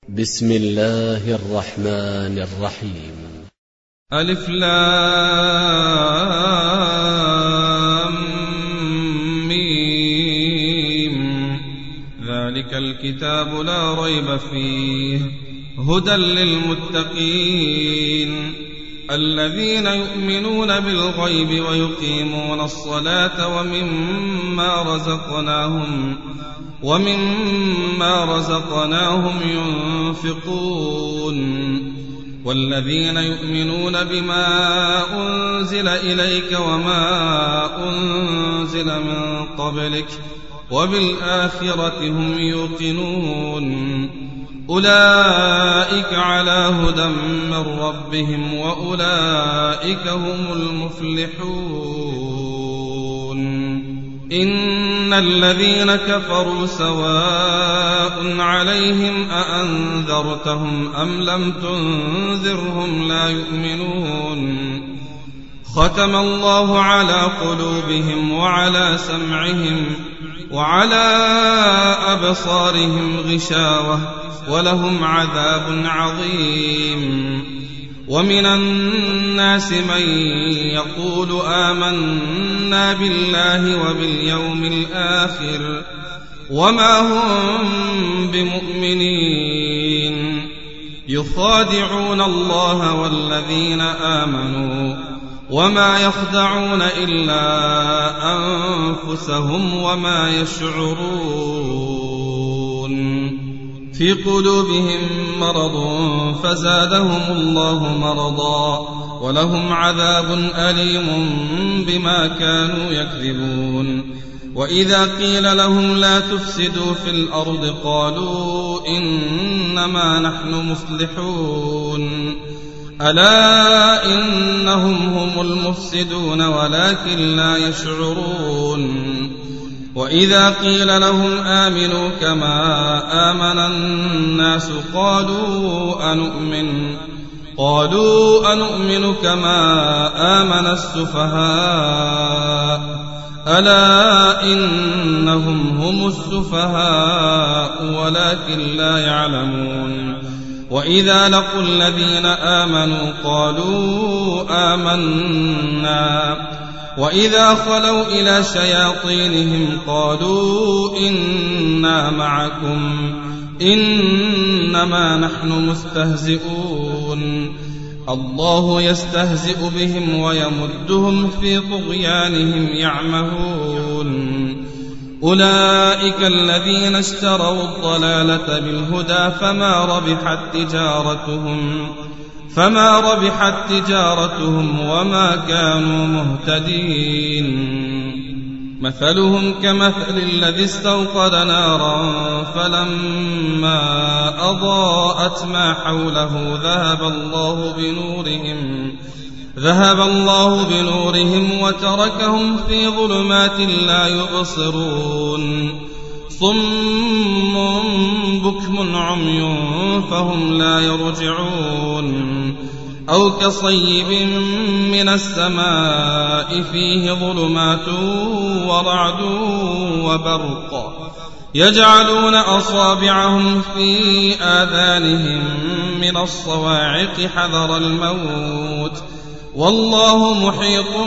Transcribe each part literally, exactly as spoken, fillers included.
بسم الله الرحمن الرحيم. ألف لام ميم. ذلك الكتاب لا ريب فيه هدى للمتقين الذين يؤمنون بالغيب ويقيمون الصلاة ومما رزقناهم ومما رزقناهم ينفقون والذين يؤمنون بما أنزل إليك وما أنزل من قبلك وبالآخرة هم يوقنون أولئك على هدى من ربهم وأولئك هم المفلحون. إن الذين كفروا سواء عليهم أأنذرتهم أم لم تنذرهم لا يؤمنون. ختم الله على قلوبهم وعلى سمعهم وعلى أبصارهم غشاوة ولهم عذاب عظيم. ومن الناس من يقول آمنا بالله وباليوم الآخر وما هم بمؤمنين يخادعون الله والذين آمنوا وما يخدعون إلا أنفسهم وما يشعرون. في قلوبهم مرض فزادهم الله مرضا ولهم عذاب أليم بما كانوا يكذبون. وإذا قيل لهم لا تفسدوا في الأرض قالوا إنما نحن مصلحون ألا إنهم هم المفسدون ولكن لا يشعرون. وإذا قيل لهم آمنوا كما آمن الناس قالوا أنؤمن قالوا أنؤمن كما آمن السفهاء ألا إنهم هم السفهاء ولكن لا يعلمون. وإذا لقوا الذين آمنوا قالوا آمنا وإذا خلوا إلى شياطينهم قالوا إنا معكم إنما نحن مستهزئون. الله يستهزئ بهم ويمدهم في طغيانهم يعمهون. أولئك الذين اشتروا الضلالة بالهدى فما ربحت تجارتهم فما ربحت تجارتهم وما كانوا مهتدين. مثلهم كمثل الذي استوقد نارا فلما أضاءت ما حوله ذهب الله بنورهم ذهب الله بنورهم وتركهم في ظلمات لا يبصرون. صم بكم عمي فهم لا يرجعون. أو كصيب من السماء فيه ظلمات ورعد وبرق يجعلون أصابعهم في آذانهم من الصواعق حذر الموت والله محيط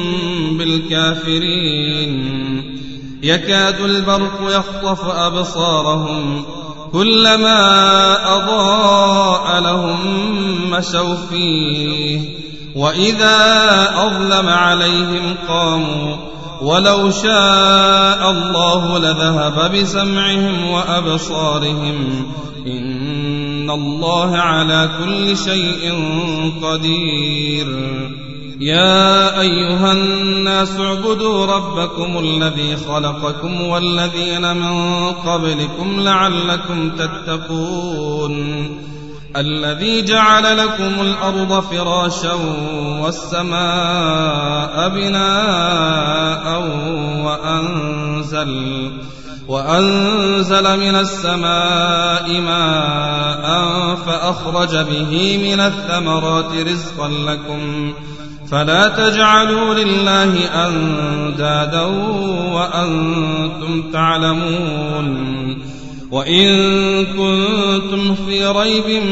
بالكافرين. يكاد البرق يخطف أبصارهم كلما أضاء لهم مشوا فيه وإذا أظلم عليهم قاموا ولو شاء الله لذهب بسمعهم وأبصارهم إن الله على كل شيء قدير. يا أيها الناس اعبدوا ربكم الذي خلقكم والذين من قبلكم لعلكم تتقون. الذي جعل لكم الأرض فراشا والسماء بناء وأنزل وأنزل من السماء ماء فأخرج به من الثمرات رزقا لكم فلا تجعلوا لله أندادا وأنتم تعلمون وإن كنتم في ريب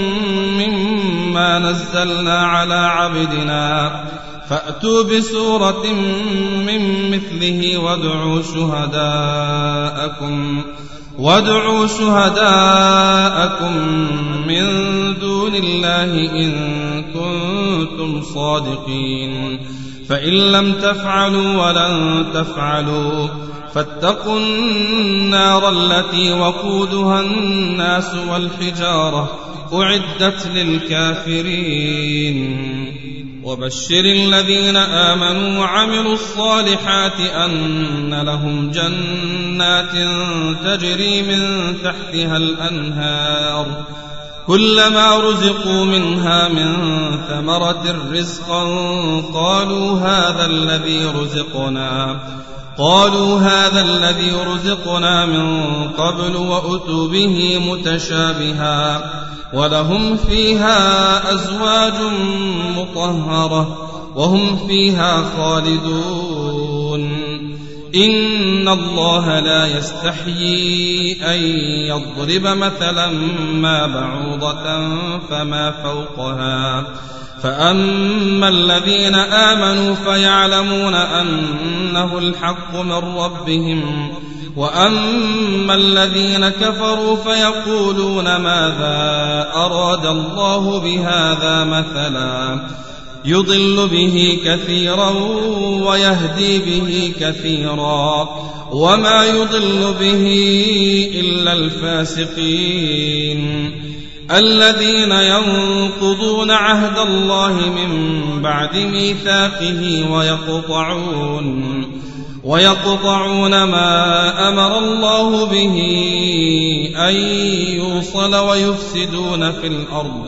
مما نزلنا على عبدنا فأتوا بسورة من مثله وادعوا شهداءكم وادعوا شهداءكم من دون الله إن كنتم صادقين فإن لم تفعلوا ولن تفعلوا فاتقوا النار التي وقودها الناس والحجارة أعدت للكافرين وبشر الذين آمنوا وعملوا الصالحات أن لهم جنات تجري من تحتها الأنهار كلما رزقوا منها من ثمرة رزقا قالوا هذا الذي رزقنا قالوا هذا الذي رزقنا من قبل وأتوا به متشابها ولهم فيها أزواج مطهرة وهم فيها خالدون إن الله لا يستحيي أن يضرب مثلا ما بعوضة فما فوقها فأما الذين آمنوا فيعلمون أنه الحق من ربهم وأما الذين كفروا فيقولون ماذا أراد الله بهذا مثلا يضل به كثيرا ويهدي به كثيرا وما يضل به إلا الفاسقين الذين ينقضون عهد الله من بعد ميثاقه ويقطعون ويقطعون ما أمر الله به أن يوصل ويفسدون في الأرض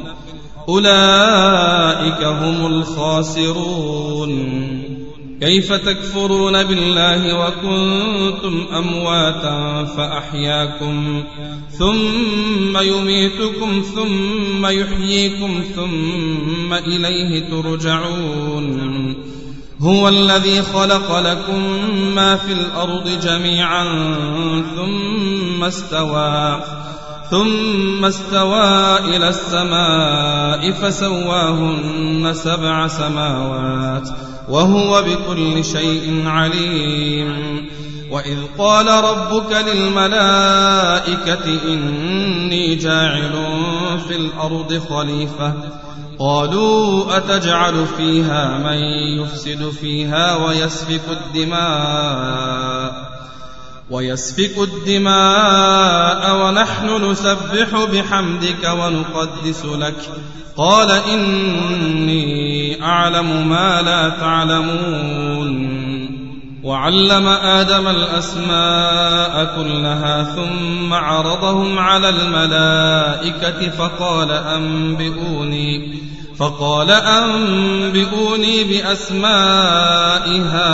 أولئك هم الخاسرون كيف تكفرون بالله وكنتم أمواتا فأحياكم ثم يميتكم ثم يحييكم ثم إليه ترجعون هو الذي خلق لكم ما في الأرض جميعا ثم استوى ثم استوى إلى السماء فسواهن سبع سماوات وهو بكل شيء عليم وإذ قال ربك للملائكة إني جاعل في الأرض خليفة قالوا أتجعل فيها من يفسد فيها ويسفك الدماء ويسفك الدماء ونحن نسبح بحمدك ونقدس لك قال إني أعلم ما لا تعلمون وعلم آدم الأسماء كلها ثم عرضهم على الملائكة فقال أنبئوني فقال أنبئوني بأسماء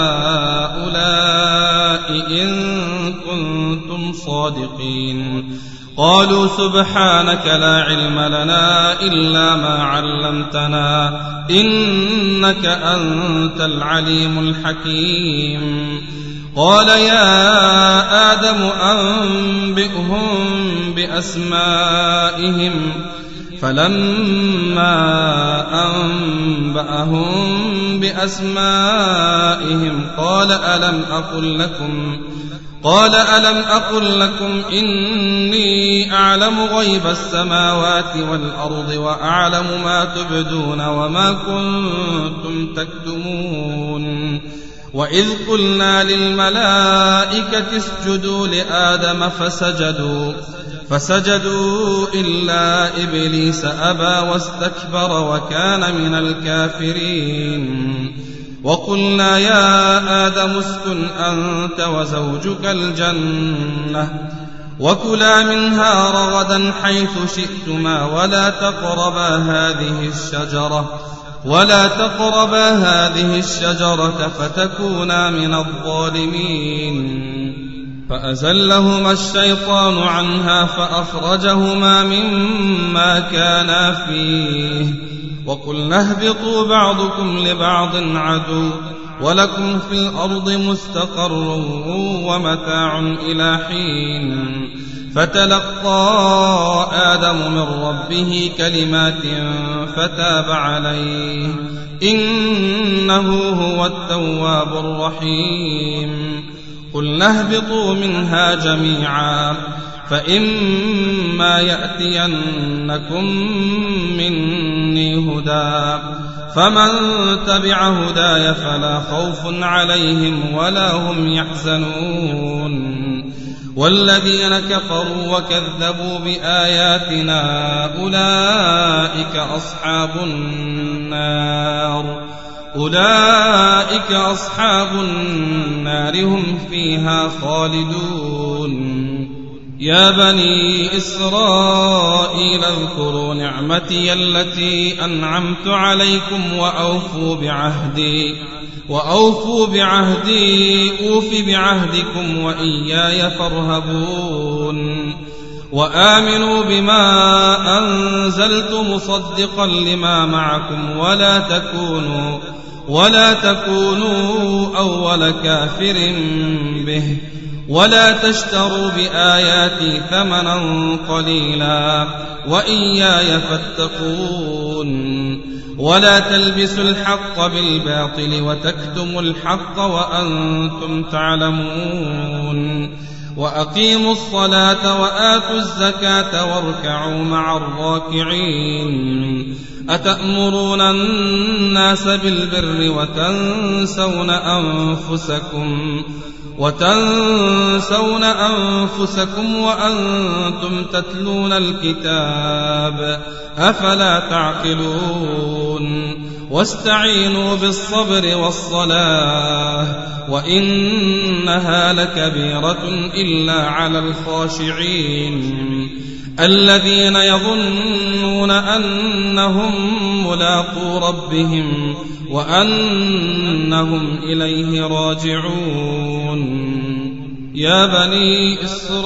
هؤلاء إن كنتم صادقين قالوا سبحانك لا علم لنا إلا ما علمتنا إنك أنت العليم الحكيم قال يا آدم أنبئهم بأسمائهم فلما أنبأهم بأسمائهم قال ألم أقل لكم قال ألم أقل لكم إني أعلم غيب السماوات والأرض وأعلم ما تبدون وما كنتم تكتمون وإذ قلنا للملائكة اسجدوا لآدم فسجدوا فسجدوا إلا إبليس أبى واستكبر وكان من الكافرين وقلنا يا آدم اسكن أنت وزوجك الجنة وكلا منها رغدا حيث شئتما ولا تقربا هذه الشجرة ولا تقربا هذه الشجرة فتكونا من الظالمين فأزلهما الشيطان عنها فأخرجهما مما كانا فيه وقلنا اهبطوا بعضكم لبعض عدو ولكم في الأرض مستقر ومتاع إلى حين فتلقى آدم من ربه كلمات فتاب عليه إنه هو التواب الرحيم قلنا اهبطوا منها جميعا فإما يأتينكم مني هدى فمن تبع هداي فلا خوف عليهم ولا هم يحزنون والذين كفروا وكذبوا بآياتنا أولئك أصحاب النار أولئك أصحاب النار هم فيها خالدون يا بني إسرائيل اذكروا نعمتي التي أنعمت عليكم وأوفوا بعهدي وأوفوا بعهدي أوف بعهدكم وإياي فارهبون وآمنوا بما أنزلت مصدقا لما معكم ولا تكونوا ولا تكونوا أول كافر به ولا تشتروا بآياتي ثمنا قليلا وإياي فاتقون ولا تلبسوا الحق بالباطل وتكتموا الحق وأنتم تعلمون وأقيموا الصلاة وآتوا الزكاة واركعوا مع الراكعين أتأمرون الناس بالبر وتنسون أنفسكم وتنسون أنفسكم وأنتم تتلون الكتاب أفلا تعقلون واستعينوا بالصبر والصلاة وإنها لكبيرة إلا على الخاشعين الذين يظنون أنهم ملاقو ربهم وأنهم إليه راجعون يا بني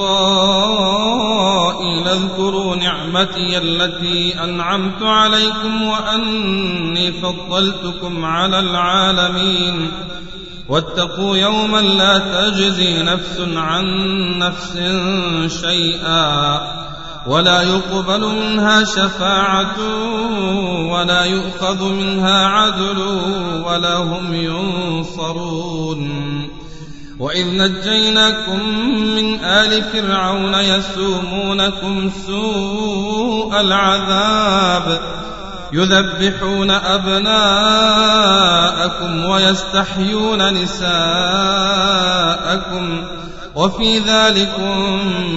إسرائيل اذكروا نعمتي التي أنعمت عليكم وأني فضلتكم على العالمين واتقوا يوما لا تجزي نفس عن نفس شيئا ولا يقبل منها شفاعة ولا يؤخذ منها عدل ولا هم ينصرون وإذ نجيناكم من آل فرعون يسومونكم سوء العذاب يذبحون أبناءكم ويستحيون نساءكم وفي ذلكم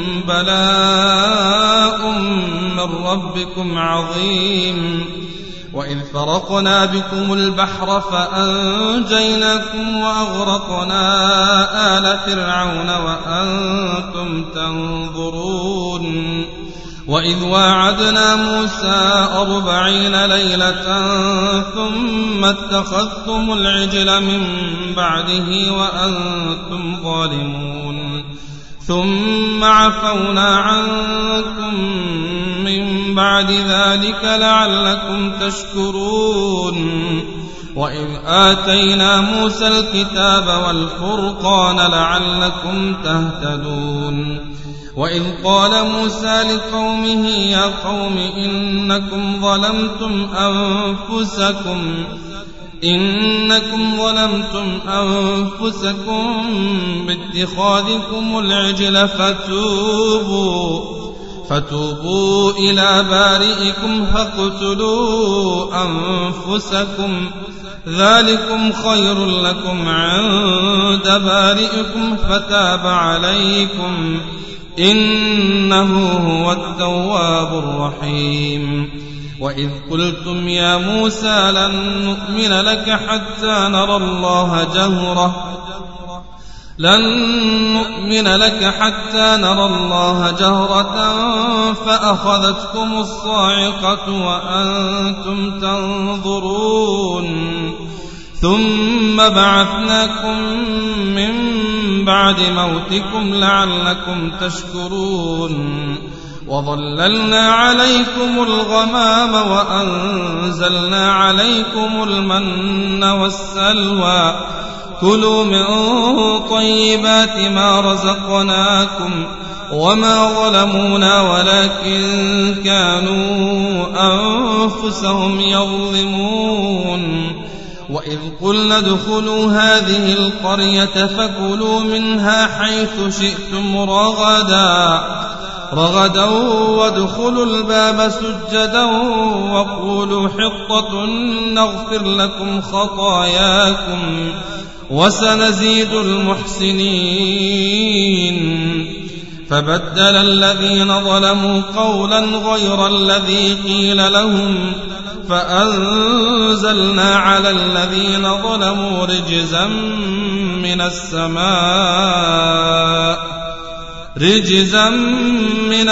بلاء من ربكم عظيم وإذ فرقنا بكم البحر فأنجيناكم وأغرقنا آل فرعون وأنتم تنظرون وإذ واعدنا موسى أربعين ليلة ثم اتخذتم العجل من بعده وأنتم ظالمون ثم عفونا عنكم من بعد ذلك لعلكم تشكرون وإذ آتينا موسى الكتاب والفرقان لعلكم تهتدون وإذ قال موسى لقومه يا قوم إنكم ظلمتم أنفسكم إنكم ظلمتم أنفسكم باتخاذكم العجل فتوبوا فتوبوا إلى بارئكم فاقتلوا أنفسكم ذلكم خير لكم عند بارئكم فتاب عليكم إنه هو التواب الرحيم وإذ قلتم يا موسى لن نؤمن لك حتى نرى الله جهرة لن نؤمن لك حتى نرى الله جهرة فأخذتكم الصاعقة وأنتم تنظرون ثم بعثناكم من بعد موتكم لعلكم تشكرون وظللنا عليكم الغمام وأنزلنا عليكم المن والسلوى كلوا من طيبات ما رزقناكم وما ظلمونا ولكن كانوا أنفسهم يظلمون. وإذ قلنا ادخلوا هذه القرية فكلوا منها حيث شئتم رغدا رغدا وادخلوا الباب سجدا وقولوا حطة نغفر لكم خطاياكم وسنزيد المحسنين. فبدل الذين ظلموا قولا غير الذي قيل لهم فأنزلنا على الذين ظلموا رجزا من السماء رجزا من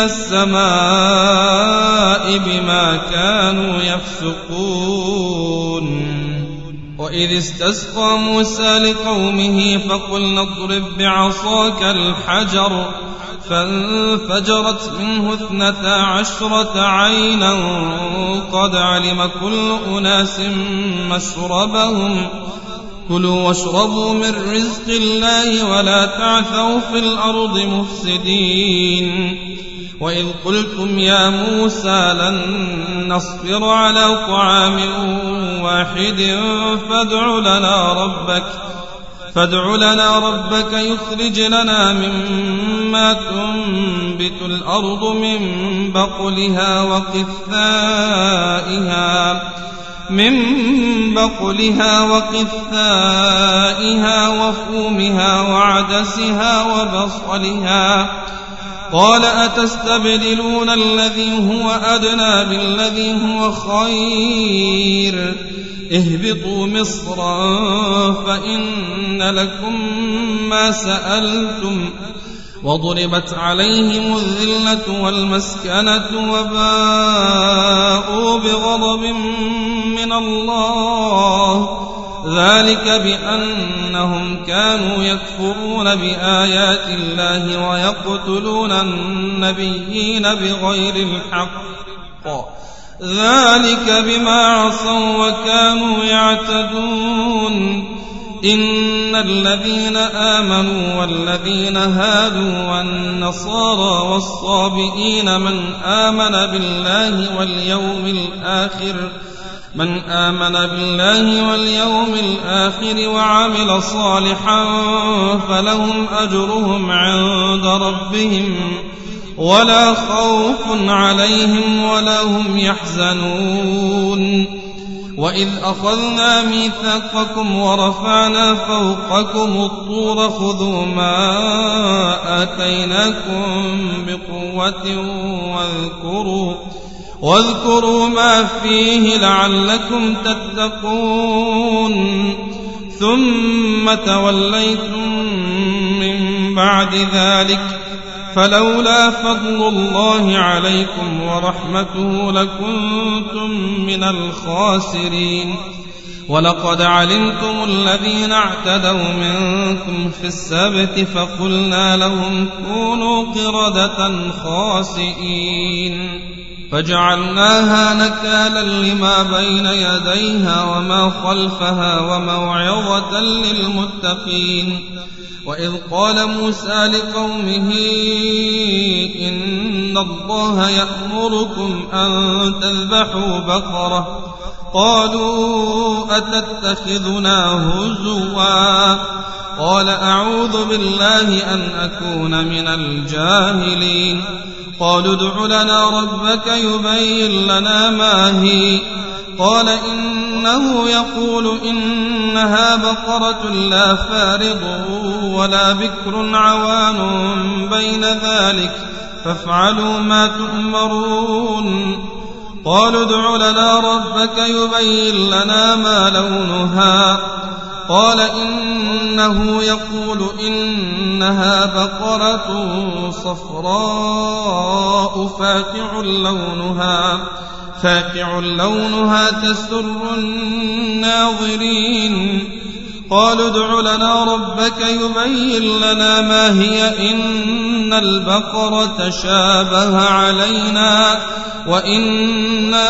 السماء بما كانوا يفسقون. وإذ استسقى موسى لقومه فقلنا اضرب بعصاك الحجر فانفجرت منه اثنتا عشرة عينا قد علم كل أناس مشربهم كلوا واشربوا من رزق الله ولا تعثوا في الأرض مفسدين. وإذ قلتم يا موسى لن نصبر على طعام واحد فادع لنا ربك فادع لنا ربك يخرج لنا مما تنبت الأرض من بقلها وقثائها من بقلها وقثائها وفومها وعدسها وبصلها قال أتستبدلون الذي هو أدنى بالذي هو خير اهبطوا مصرا فإن لكم ما سألتم وضربت عليهم الذلة والمسكنة وباءوا بغضب من الله ذلك بأنهم كانوا يكفرون بآيات الله ويقتلون النبيين بغير الحق ذلك بما عصوا وكانوا يعتدون. إن الذين آمنوا والذين هادوا والنصارى والصابئين من آمن بالله واليوم الآخر من آمن بالله واليوم الآخر وعمل صالحا فلهم أجرهم عند ربهم ولا خوف عليهم ولا هم يحزنون. وإذ أخذنا ميثاقكم ورفعنا فوقكم الطور خذوا ما آتيناكم بقوة واذكروا واذكروا ما فيه لعلكم تتقون. ثم توليتم من بعد ذلك فلولا فضل الله عليكم ورحمته لكنتم من الخاسرين. ولقد علمتم الذين اعتدوا منكم في السبت فقلنا لهم كونوا قردة خاسئين فجعلناها نكالا لما بين يديها وما خلفها وموعظة للمتقين. وإذ قال موسى لقومه إن الله يأمركم أن تذبحوا بقرة قالوا أتتخذنا هزوا قال أعوذ بالله أن أكون من الجاهلين. قالوا ادع لنا ربك يبين لنا ما هي قال إنه يقول إنها بقرة لا فارض ولا بكر عوان بين ذلك فافعلوا ما تؤمرون. قالوا ادع لنا ربك يبين لنا ما لونها قال إنه يقول إنها بقرة صفراء فاقع لونها فاقع لونها تسر الناظرين. قالوا ادع لنا ربك يبين لنا ما هي إن البقرة شابه علينا وإنا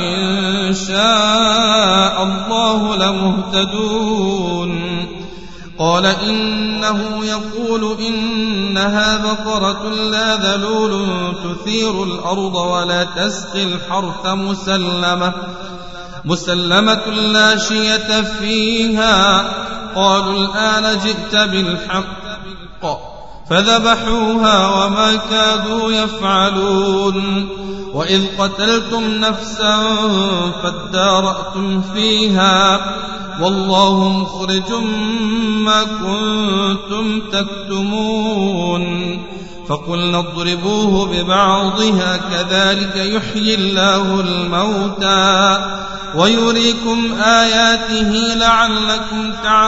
إن شاء الله لمهتدون. قال إنه يقول إنها بقرة لا ذلول تثير الأرض ولا تسقي الحرث مسلمة مسلمة لا شية فيها. قالوا الآن جئت بالحق فذبحوها وما كادوا يفعلون. وإذ قتلتم نفسا فادارأتم فيها والله مخرج ما كنتم تكتمون. فقلنا اضربوه ببعضها كذلك يحيي الله الموتى ويريكم آياته لعلكم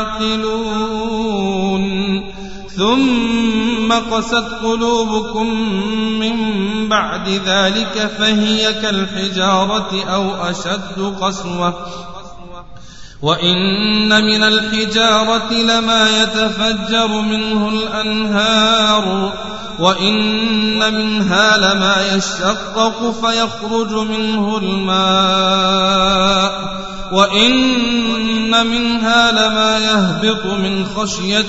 تعقلون. ثم قست قلوبكم من بعد ذلك فهي كالحجارة أو أشد قسوة. وإن من الحجارة لما يتفجر منه الأنهار وإن منها لما يشقق فيخرج منه الماء وإن منها لما يهبط من خشية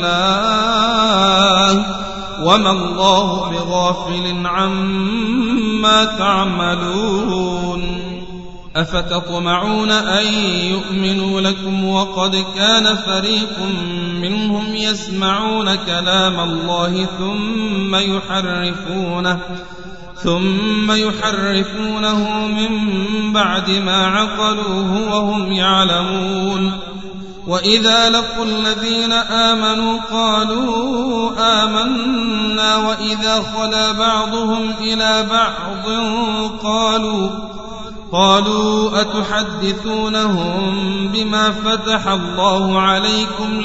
الله وما الله بغافل عما تعملون. أفتطمعون أن يؤمنوا لكم وقد كان فريق منهم يسمعون كلام الله ثم يحرفونه ثم يحرفونه من بعد ما عقلوه وهم يعلمون. وإذا لقوا الذين آمنوا قالوا آمنا وإذا خلا بعضهم إلى بعض قالوا قالوا أتحدثونهم بما فتح الله عليكم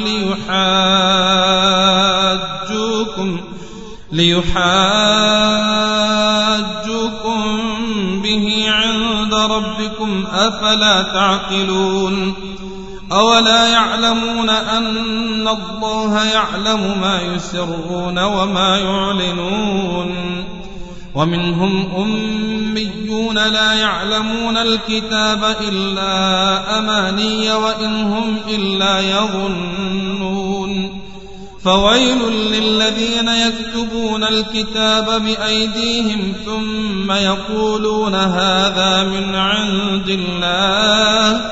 ليحاجوكم ليحاجوكم به عند ربكم أفلا تعقلون. أولا يعلمون أن الله يعلم ما يسرون وما يعلنون. ومنهم أميون لا يعلمون الكتاب إلا أماني وإن هم إلا يظنون. فويل للذين يكتبون الكتاب بأيديهم ثم يقولون هذا من عند الله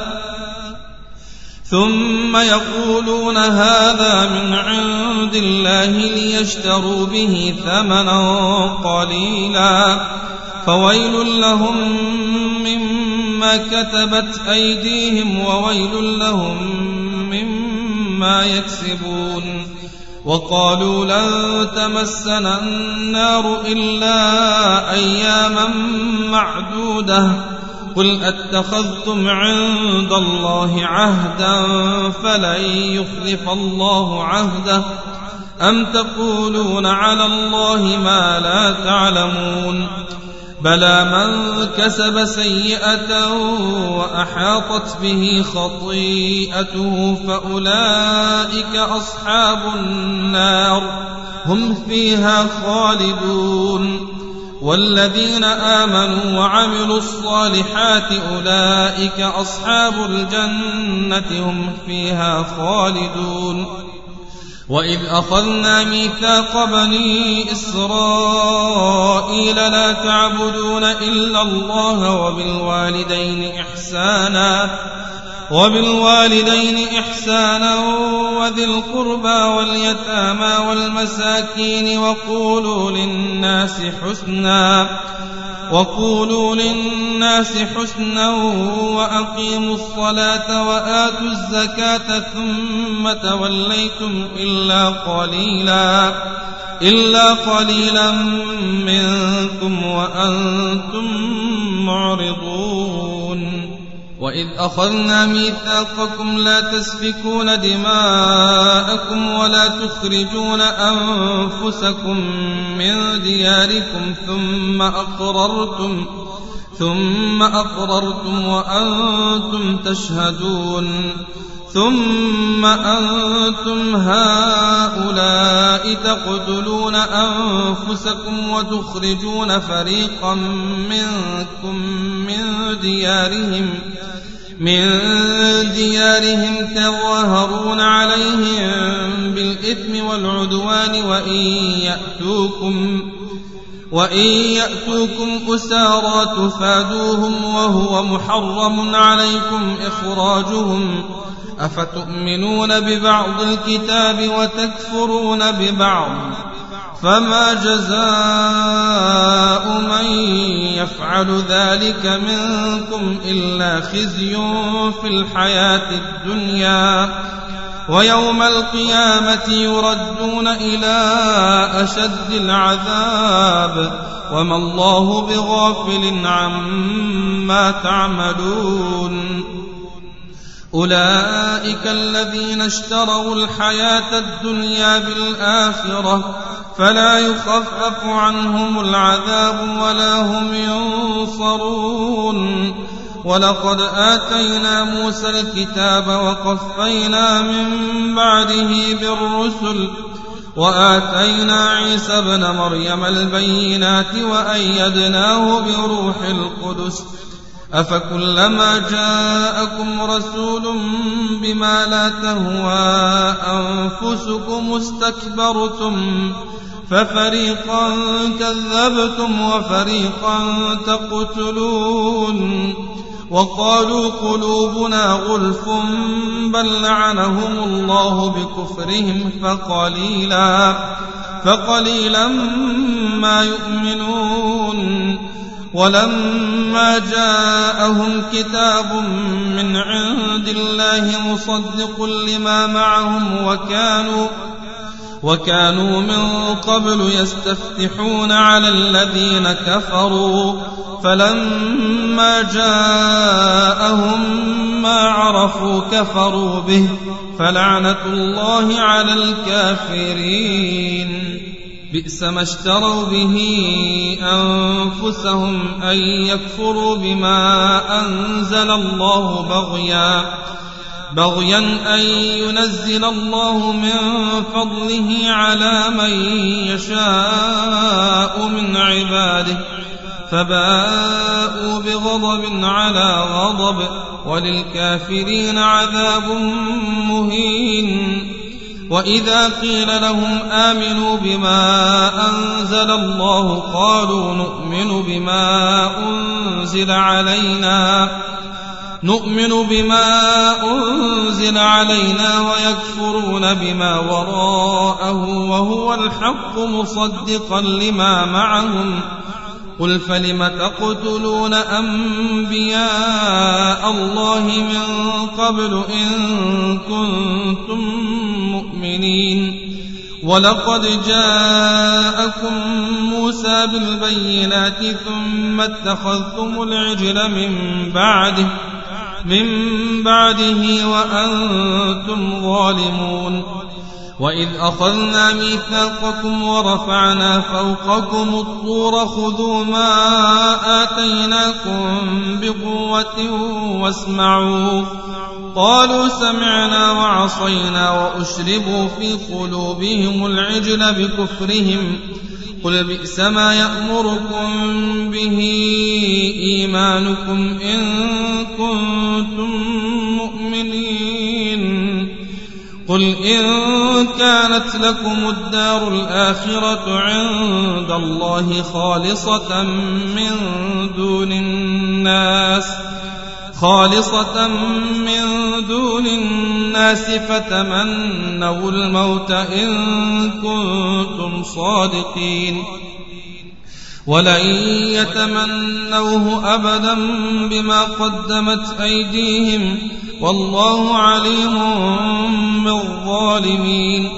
ثم يقولون هذا من عند الله ليشتروا به ثمنا قليلا فويل لهم مما كتبت أيديهم وويل لهم مما يكسبون. وقالوا لن تمسنا النار إلا أياما معدودة قل أتخذتم عند الله عهدا فلن يخلف الله عهده أم تقولون على الله ما لا تعلمون. بلى من كسب سيئة وأحاطت به خطيئته فأولئك أصحاب النار هم فيها خالدون. والذين آمنوا وعملوا الصالحات أولئك أصحاب الجنة هم فيها خالدون. وإذ أخذنا ميثاق بني إسرائيل لا تعبدون إلا الله وبالوالدين إحسانا وبالوالدين إحسانا وذي القربى واليتامى والمساكين وقولوا للناس حسنا وقولوا للناس حسنا وأقيموا الصلاة وآتوا الزكاة ثم توليتم إلا قليلا إلا قليلا منكم وأنتم معرضون. وإذ أخذنا ميثاقكم لا تسفكون دماءكم ولا تخرجون أنفسكم من دياركم ثم أقررتم ثم أقررتم وأنتم تشهدون. ثم أنتم هؤلاء تقتلون أنفسكم وتخرجون فريقا منكم من ديارهم من ديارهم تظاهرون عليهم بالإثم والعدوان وإن يأتوكم وإن يأتوكم أسارى تفادوهم وهو محرم عليكم إخراجهم أفتؤمنون ببعض الكتاب وتكفرون ببعض فما جزاء من يفعل ذلك منكم إلا خزي في الحياة الدنيا ويوم القيامة يردون إلى أشد العذاب وما الله بغافل عما تعملون أولئك الذين اشتروا الحياة الدنيا بالآخرة فلا يخفف عنهم العذاب ولا هم ينصرون ولقد آتينا موسى الكتاب وقفينا من بعده بالرسل وآتينا عيسى ابن مريم البينات وأيدناه بروح القدس أفكلما جاءكم رسول بما لا تهوى أنفسكم استكبرتم ففريقا كذبتم وفريقا تقتلون وقالوا قلوبنا غلف بل لعنهم الله بكفرهم فقليلا فقليلا ما يؤمنون ولما جاءهم كتاب من عند الله مصدق لما معهم وكانوا وكانوا من قبل يستفتحون على الذين كفروا فلما جاءهم ما عرفوا كفروا به فلعنة الله على الكافرين بئس ما اشتروا به أنفسهم أن يكفروا بما أنزل الله بغيا بغيا أن ينزل الله من فضله على من يشاء من عباده فباءوا بغضب على غضب وللكافرين عذاب مهين وإذا قيل لهم آمنوا بما أنزل الله قالوا نؤمن بما أنزل علينا نؤمن بما أنزل علينا ويكفرون بما وراءه وهو الحق مصدقا لما معهم قل فلم تقتلون أنبياء الله من قبل إن كنتم مؤمنين ولقد جاءكم موسى بالبينات ثم اتخذتم العجل من بعده من بعده وأنتم ظالمون وإذ أخذنا ميثاقكم ورفعنا فوقكم الطور خذوا ما آتيناكم بقوة واسمعوا قالوا سمعنا وعصينا وأشربوا في قلوبهم العجل بكفرهم قل بئس ما يأمركم به إيمانكم إن كنتم مؤمنين قل إن كانت لكم الدار الآخرة عند الله خالصة من دون الناس خالصة من دون الناس فتمنوا الموت إن كنتم صادقين ولن يتمنوه أبدا بما قدمت أيديهم والله عليم بالظالمين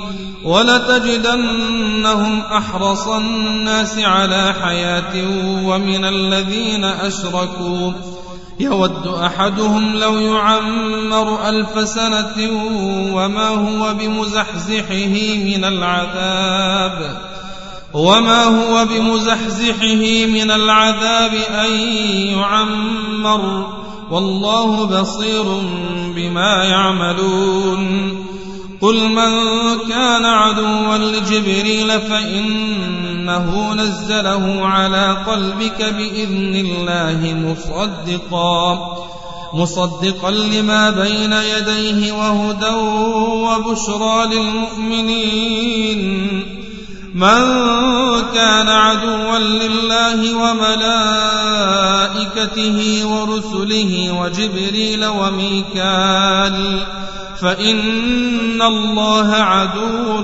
ولتجدنهم أحرص الناس على حياة ومن الذين أشركوا يود أحدهم لو يعمر ألف سنة وما هو بمزحزحه من العذاب وما هو بمزحزحه من العذاب أن يعمر والله بصير بما يعملون قل من كان عدوا لجبريل فإنه نزله على قلبك بإذن الله مصدقا مصدقا لما بين يديه وهدى وبشرى للمؤمنين من كان عدوا لله وملائكته ورسله وجبريل وميكال فإن الله عدو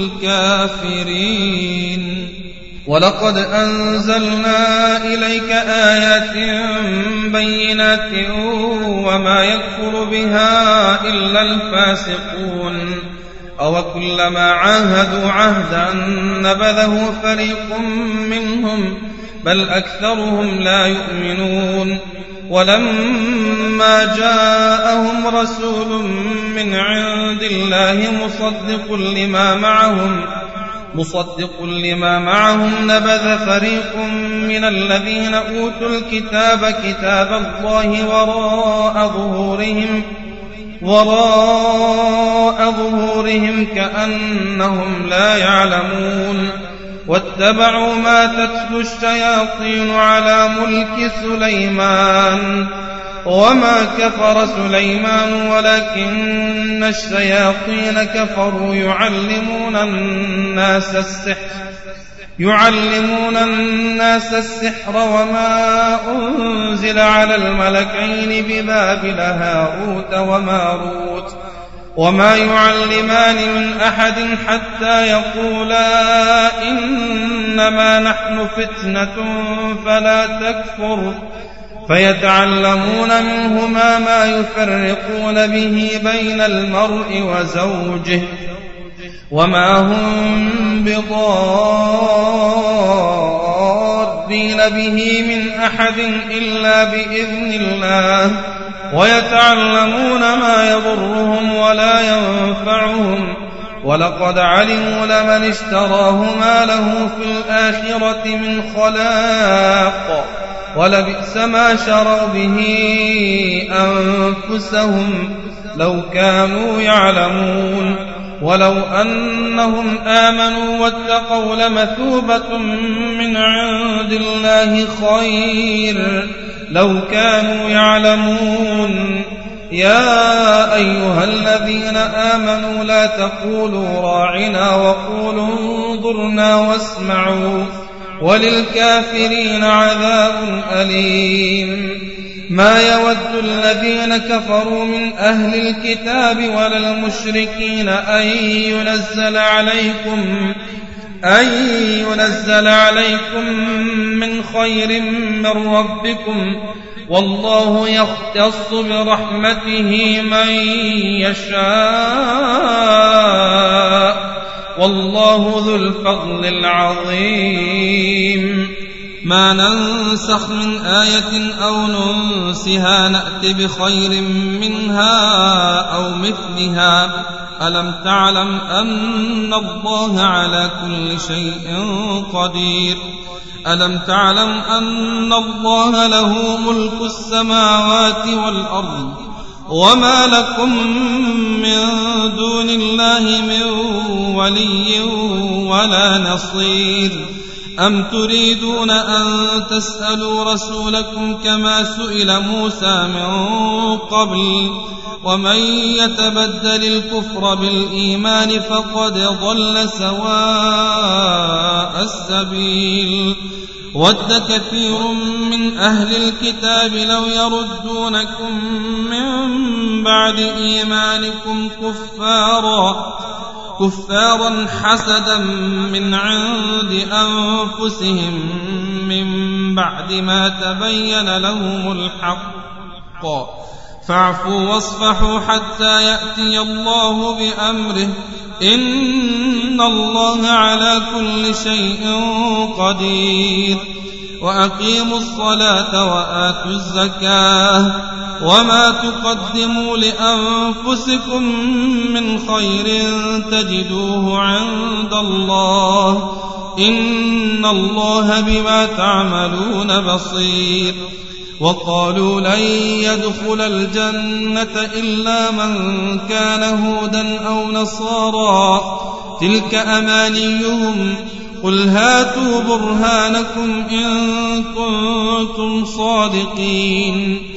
للكافرين ولقد أنزلنا إليك آيات بينات وما يكفر بها إلا الفاسقون أوكلما عاهدوا عهدا نبذه فريق منهم بل أكثرهم لا يؤمنون ولما جاءهم رسول من عند الله مصدق لما معهم مصدق لما معهم نبذ فريق من الذين أوتوا الكتاب كتاب الله وراء ظهورهم وراء ظهورهم كأنهم لا يعلمون واتبعوا ما تتلو الشياطين على ملك سليمان وما كفر سليمان ولكن الشياطين كفروا يعلمون الناس السحر يعلمون الناس السحر وما أنزل على الملكين ببابل هاروت وماروت وما يعلمان من أحد حتى يقولا إنما نحن فتنة فلا تكفر فيتعلمون منهما ما يفرقون به بين المرء وزوجه وما هم بضارين به من أحد إلا بإذن الله ويتعلمون ما يضرهم ولا ينفعهم ولقد علموا لمن اشتراه ما له في الآخرة من خلاق ولبئس ما شروا به أنفسهم لو كانوا يعلمون ولو أنهم آمنوا واتقوا لمثوبة من عند الله خير لو كانوا يعلمون يا أيها الذين آمنوا لا تقولوا راعنا وقولوا انظرنا واسمعوا وللكافرين عذاب أليم ما يود الذين كفروا من أهل الكتاب ولا المشركين أن ينزل عليكم أن ينزل عليكم من خير من ربكم والله يختص برحمته من يشاء والله ذو الفضل العظيم ما ننسخ من آية أو ننسها نأت بخير منها أو مثلها ألم تعلم أن الله على كل شيء قدير ألم تعلم أن الله له ملك السماوات والأرض وما لكم من دون الله من ولي ولا نصير أم تريدون أن تسألوا رسولكم كما سئل موسى من قبل ومن يتبدل الكفر بالإيمان فقد ضل سواء السبيل ود كثير من أهل الكتاب لو يردونكم من بعد إيمانكم كفارا كفارا حسدا من عند أنفسهم من بعد ما تبين لهم الحق فاعفوا واصفحوا حتى يأتي الله بأمره إن الله على كل شيء قدير وأقيموا الصلاة وآتوا الزكاة وما تقدموا لأنفسكم من خير تجدوه عند الله إن الله بما تعملون بصير وقالوا لن يدخل الجنة إلا من كان هودا أو نصارى تلك أمانيهم قل هاتوا برهانكم إن كنتم صادقين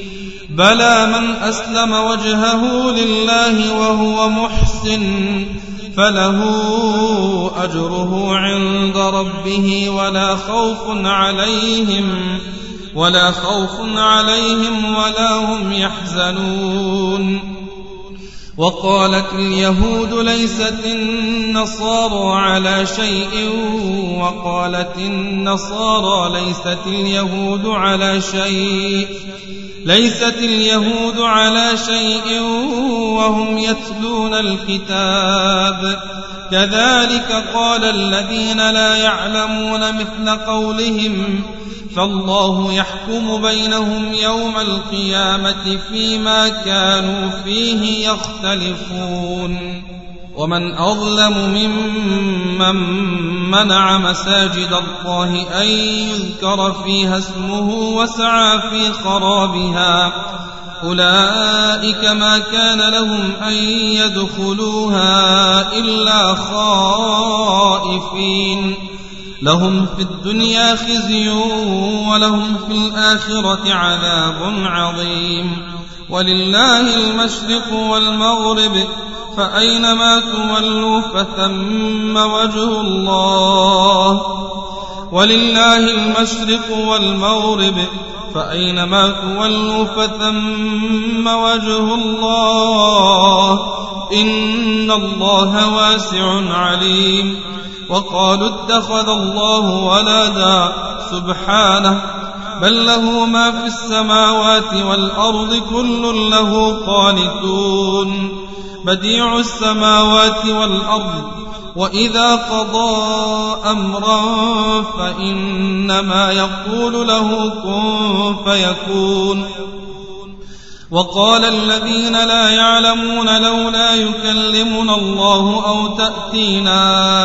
بلى من أسلم وجهه لله وهو محسن فله أجره عند ربه ولا خوف عليهم ولا خوف عليهم ولا هم يحزنون. وقالت اليهود ليست النصارى على شيء وقالت النصارى ليست اليهود على شيء ليست اليهود على شيء وهم يتلون الكتاب كذلك قال الذين لا يعلمون مثل قولهم فالله يحكم بينهم يوم القيامة فيما كانوا فيه يختلفون. ومن أظلم ممن منع مساجد الله أن يذكر فيها اسمه وسعى في خرابها أولئك ما كان لهم أن يدخلوها إلا خائفين لهم في الدنيا خزي ولهم في الآخرة عذاب عظيم. ولله المشرق والمغرب فأينما تولوا فثم وجه الله ولله المشرق والمغرب فأينما تولوا فثم وجه الله إن الله واسع عليم. وقالوا اتخذ الله ولدا سبحانه بل له ما في السماوات والأرض كل له قانتون بديع السماوات والأرض وإذا قضى أمرا فإنما يقول له كن فيكون. وقال الذين لا يعلمون لولا يكلمنا الله أو تأتينا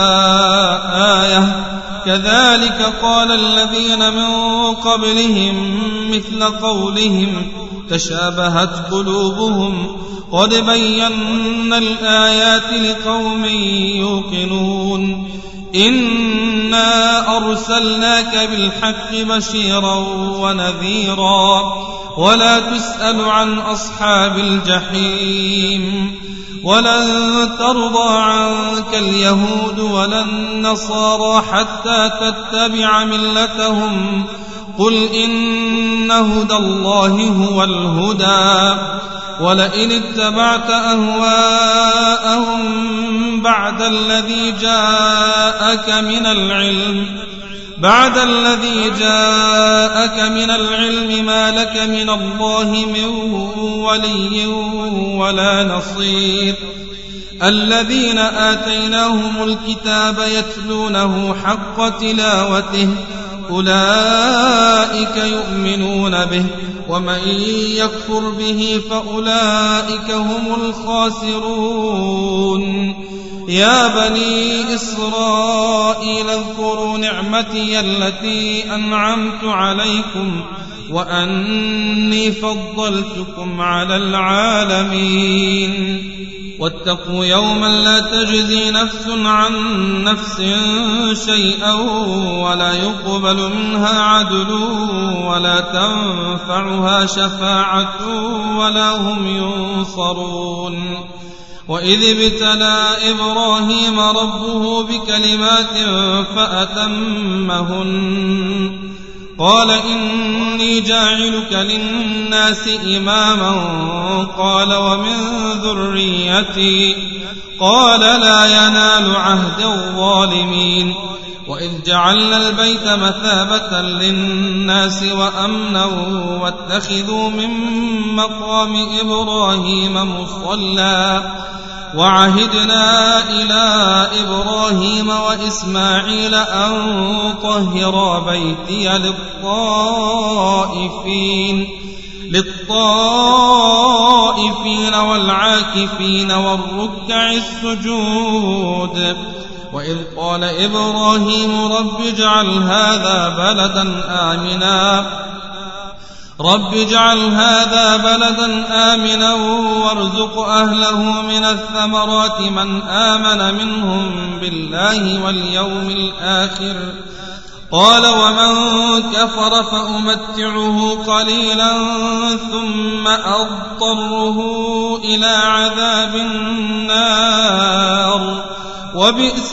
آية كذلك قال الذين من قبلهم مثل قولهم تشابهت قلوبهم قد بينا الآيات لقوم يوقنون. إنا أرسلناك بالحق بشيرا ونذيرا ولا تسأل عن أصحاب الجحيم. ولن ترضى عنك اليهود ولا النصارى حتى تتبع ملتهم قل إن هدى الله هو الهدى ولئن اتبعت أهواءهم بعد الذي جاءك من العلم بعد الذي جاءك من العلم ما لك من الله من ولي ولا نصير. الذين آتيناهم الكتاب يتلونه حق تلاوته أولئك يؤمنون به ومن يكفر به فأولئك هم الخاسرون. يا بني إسرائيل اذكروا نعمتي التي أنعمت عليكم وأني فضلتكم على العالمين. واتقوا يوما لا تجزي نفس عن نفس شيئا ولا يقبل منها عدل ولا تنفعها شفاعة ولا هم ينصرون. وإذ ابتلى إبراهيم ربه بكلمات فأتمهن قال إني جاعلك للناس إماما قال ومن ذريتي قال لا ينال عهد الظالمين. وإذ جعلنا البيت مثابة للناس وأمنا واتخذوا من مقام إبراهيم مصلى وعهدنا إلى إبراهيم وإسماعيل أن طهرا بيتي للطائفين للطائفين والعاكفين والركع السجود. وإذ قال إبراهيم رب اجعل هذا بلدا آمنا رب اجعل هذا بلدا آمنا وارزق أهله من الثمرات من آمن منهم بالله واليوم الآخر قال ومن كفر فأمتعه قليلا ثم أضطره إلى عذاب النار وبئس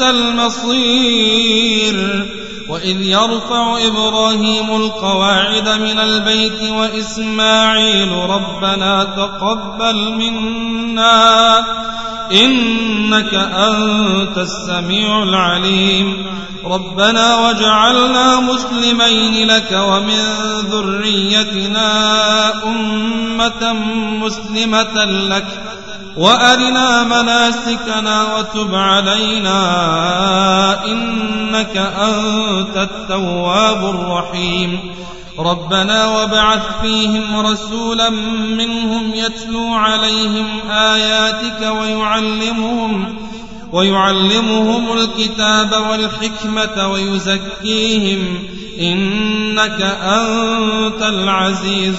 المصير وإذ يرفع إبراهيم القواعد من البيت وإسماعيل ربنا تقبل منا إنك أنت السميع العليم ربنا واجعلنا مسلمين لك ومن ذريتنا أمة مسلمة لك وأرنا مناسكنا وتب علينا إنك أنت التواب الرحيم ربنا وابعث فيهم رسولا منهم يتلو عليهم آياتك ويعلمهم ويعلمهم الكتاب والحكمة ويزكيهم إنك أنت العزيز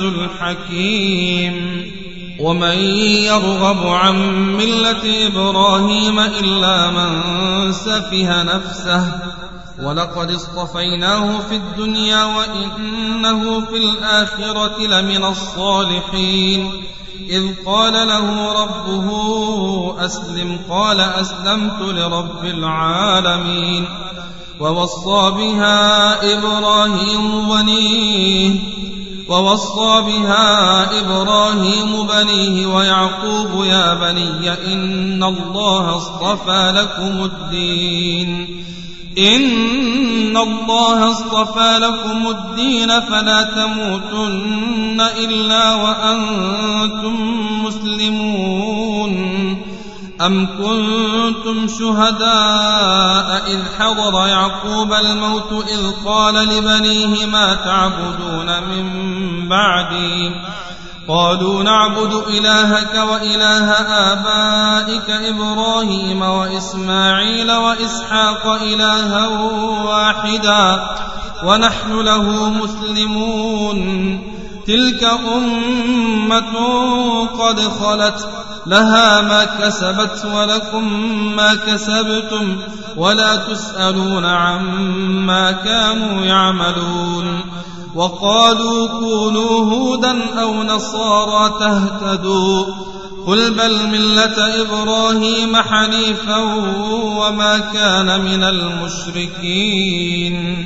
الحكيم ومن يرغب عن ملة إبراهيم إلا من سفه نفسه ولقد اصطفيناه في الدنيا وإنه في الآخرة لمن الصالحين إذ قال له ربه أسلم قال أسلمت لرب العالمين ووصى بها إبراهيم بنيه ووصى بها إبراهيم بنيه ويعقوب يا بني إن الله اصطفى لكم الدين إن الله اصطفى لكم الدين فلا تموتن إلا وأنتم مسلمون أم كنتم شهداء إذ حضر يعقوب الموت إذ قال لبنيه ما تعبدون من بعدي قالوا نعبد إلهك وإله آبائك إبراهيم وإسماعيل وإسحاق إلها واحدا ونحن له مسلمون تلك أمة قد خلت لها ما كسبت ولكم ما كسبتم ولا تسألون عما كانوا يعملون وقالوا كونوا هودا أو نصارى تهتدوا قل بل ملة إبراهيم حنيفا وما كان من المشركين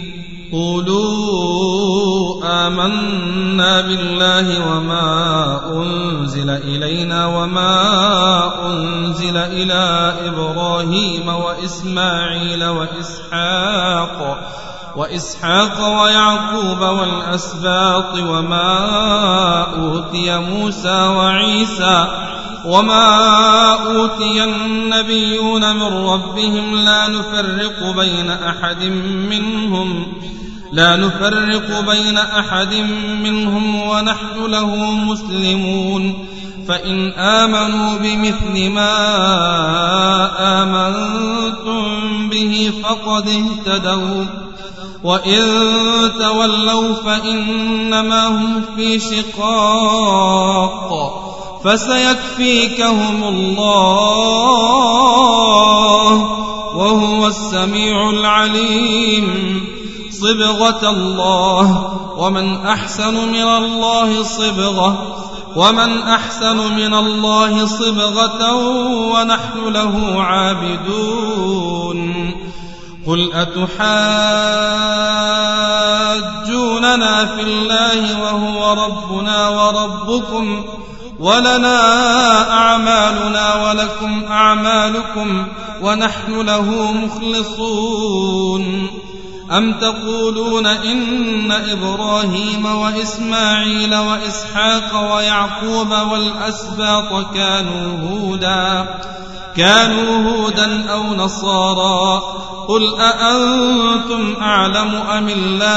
قولوا آمنا بالله وما أنزل إلينا وما أنزل إلى إبراهيم وإسماعيل وإسحاق وإسحاق ويعقوب والأسباط وما أوتي موسى وعيسى وما أوتي النبيون من ربهم لا نفرق بين أحد منهم لا نفرق بين أحد منهم ونحن له مسلمون فإن آمنوا بمثل ما آمنتم به فقد اهتدوا وإن تولوا فإنما هم في شقاق فسيكفيكهم الله وهو السميع العليم صبغة الله ومن أحسن من الله صبغة ومن أحسن من الله صبغة ونحن له عابدون قل أتحاجوننا في الله وهو ربنا وربكم ولنا أعمالنا ولكم أعمالكم ونحن له مخلصون أم تقولون إن إبراهيم وإسماعيل وإسحاق ويعقوب والأسباط كانوا هودا كانوا هودا أو نصارى قل أأنتم أعلم أم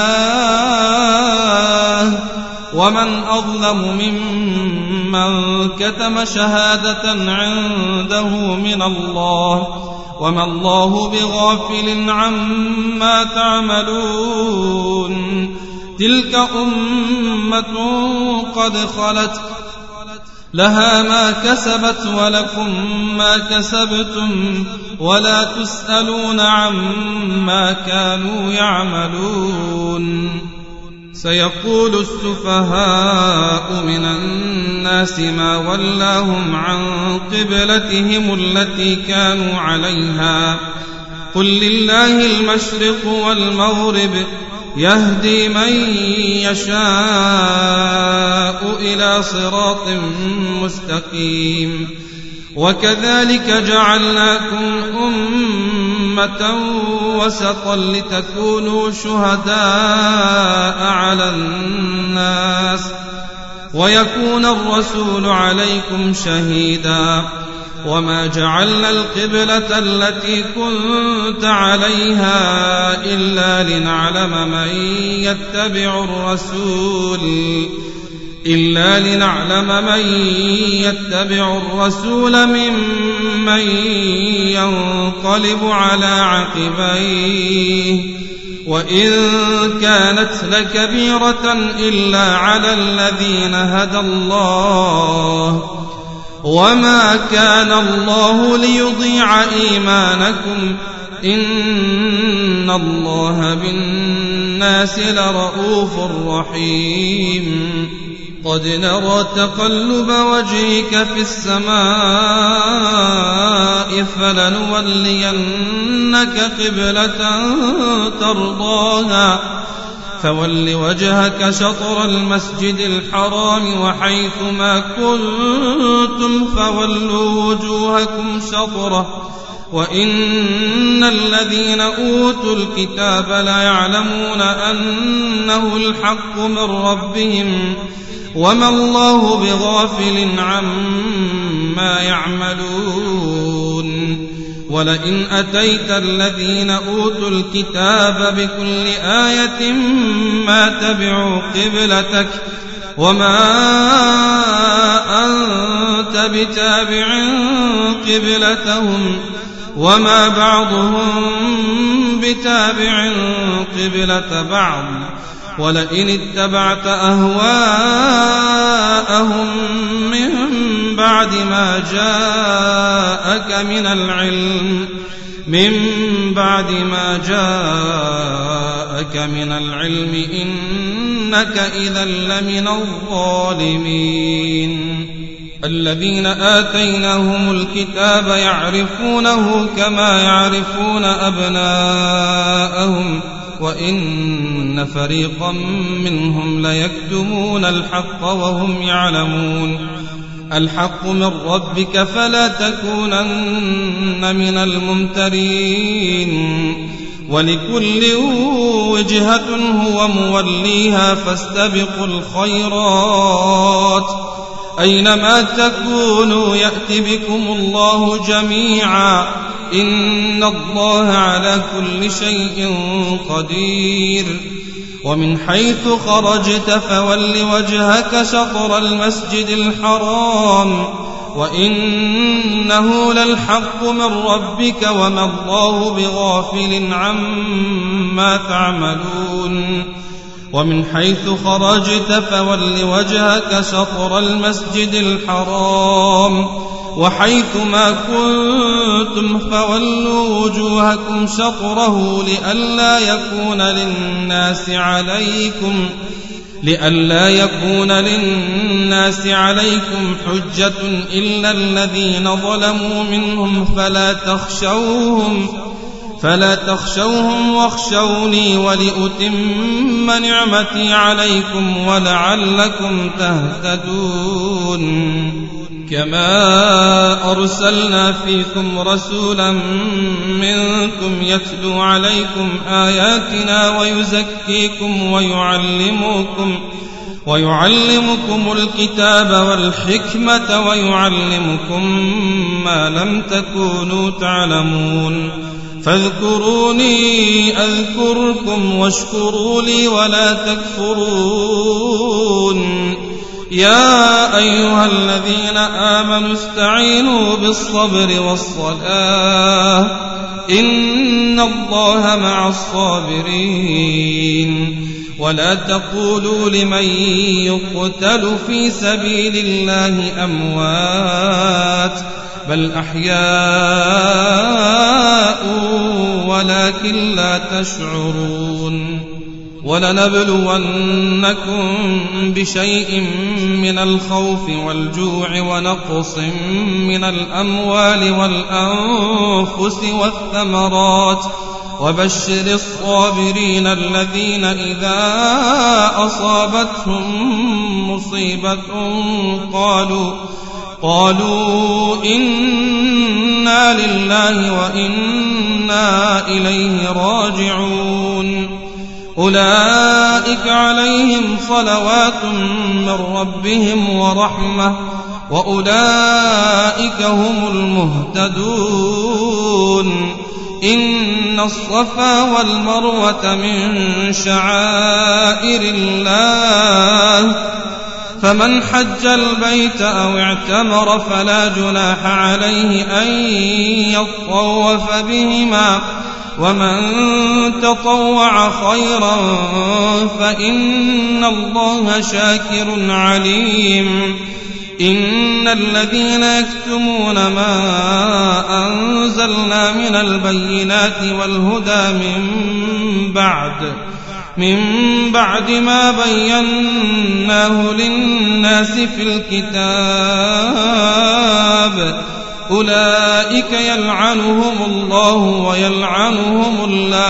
الله ومن أظلم ممن كتم شهادة عنده من الله وما الله بغافل عما تعملون تلك أمة قد خلت لها ما كسبت ولكم ما كسبتم ولا تسألون عما كانوا يعملون. سيقول السفهاء من الناس ما ولاهم عن قبلتهم التي كانوا عليها قل لله المشرق والمغرب يهدي من يشاء إلى صراط مستقيم. وكذلك جعلناكم أمة وسطا لتكونوا شهداء على الناس ويكون الرسول عليكم شهيدا. وما جعلنا القبلة التي كنت عليها إلا لنعلم من يتبع الرسول إلا لنعلم من يتبع الرسول ممن ينقلب على عقبيه وإن كانت لكبيرة إلا على الذين هدى الله وما كان الله ليضيع إيمانكم إن الله بالناس لرؤوف رحيم. قد نرى تقلب وجهك في السماء فلنولينك قبلة ترضاها فول وجهك شطر المسجد الحرام وحيث ما كنتم فولوا وجوهكم شطره وإن الذين أوتوا الكتاب ليعلمون أنه الحق من ربهم وما الله بغافل عما يعملون. ولئن أتيت الذين أوتوا الكتاب بكل آية ما تبعوا قبلتك وما أنت بتابع قبلتهم وما بعضهم بتابع قبلة بعض. ولئن اتبعت أهواءهم من بعد ما جاءك من العلم من بعد ما جاءك من العلم إنك إذا لمن الظالمين. الذين آتيناهم الكتاب يعرفونه كما يعرفون أبناءهم وإن فريقا منهم ليكتمون الحق وهم يعلمون. الحق من ربك فلا تكونن من الممترين. ولكل وجهة هو موليها فاستبقوا الخيرات أينما تكونوا يأت بكم الله جميعا إن الله على كل شيء قدير. ومن حيث خرجت فول وجهك شطر المسجد الحرام وإنه للحق من ربك وما الله بغافل عما تعملون. ومن حيث خرجت فول وجهك شطر المسجد الحرام وحيث ما كنتم فولوا وجوهكم شطره لئلا يكون للناس عليكم لئلا يكون للناس عليكم حجة إلا الذين ظلموا منهم فلا تخشوهم فلا تخشوهم واخشوني ولأتم نعمتي عليكم ولعلكم تهتدون. كما أرسلنا فيكم رسولا منكم يتلو عليكم آياتنا ويزكيكم ويعلمكم ويعلمكم الكتاب والحكمة ويعلمكم ما لم تكونوا تعلمون. فاذكروني أذكركم واشكروا لي ولا تكفرون. يا أيها الذين آمنوا استعينوا بالصبر والصلاة إن الله مع الصابرين. ولا تقولوا لمن يقتل في سبيل الله أموات بل أحياء ولكن لا تشعرون ولنبلونكم بشيء من الخوف والجوع ونقص من الأموال والأنفس والثمرات وبشر الصابرين الذين إذا أصابتهم مصيبة قالوا قالوا إنا لله وإنا إليه راجعون أولئك عليهم صلوات من ربهم ورحمة وأولئك هم المهتدون إن الصفا والمروة من شعائر الله فمن حج البيت أو اعتمر فلا جناح عليه أن يطوف بهما ومن تطوع خيرا فإن الله شاكر عليم إن الذين يكتمون ما أنزلنا من البينات والهدى من بعد من بعد ما بيناه للناس في الكتاب أولئك يلعنهم الله ويلعنهم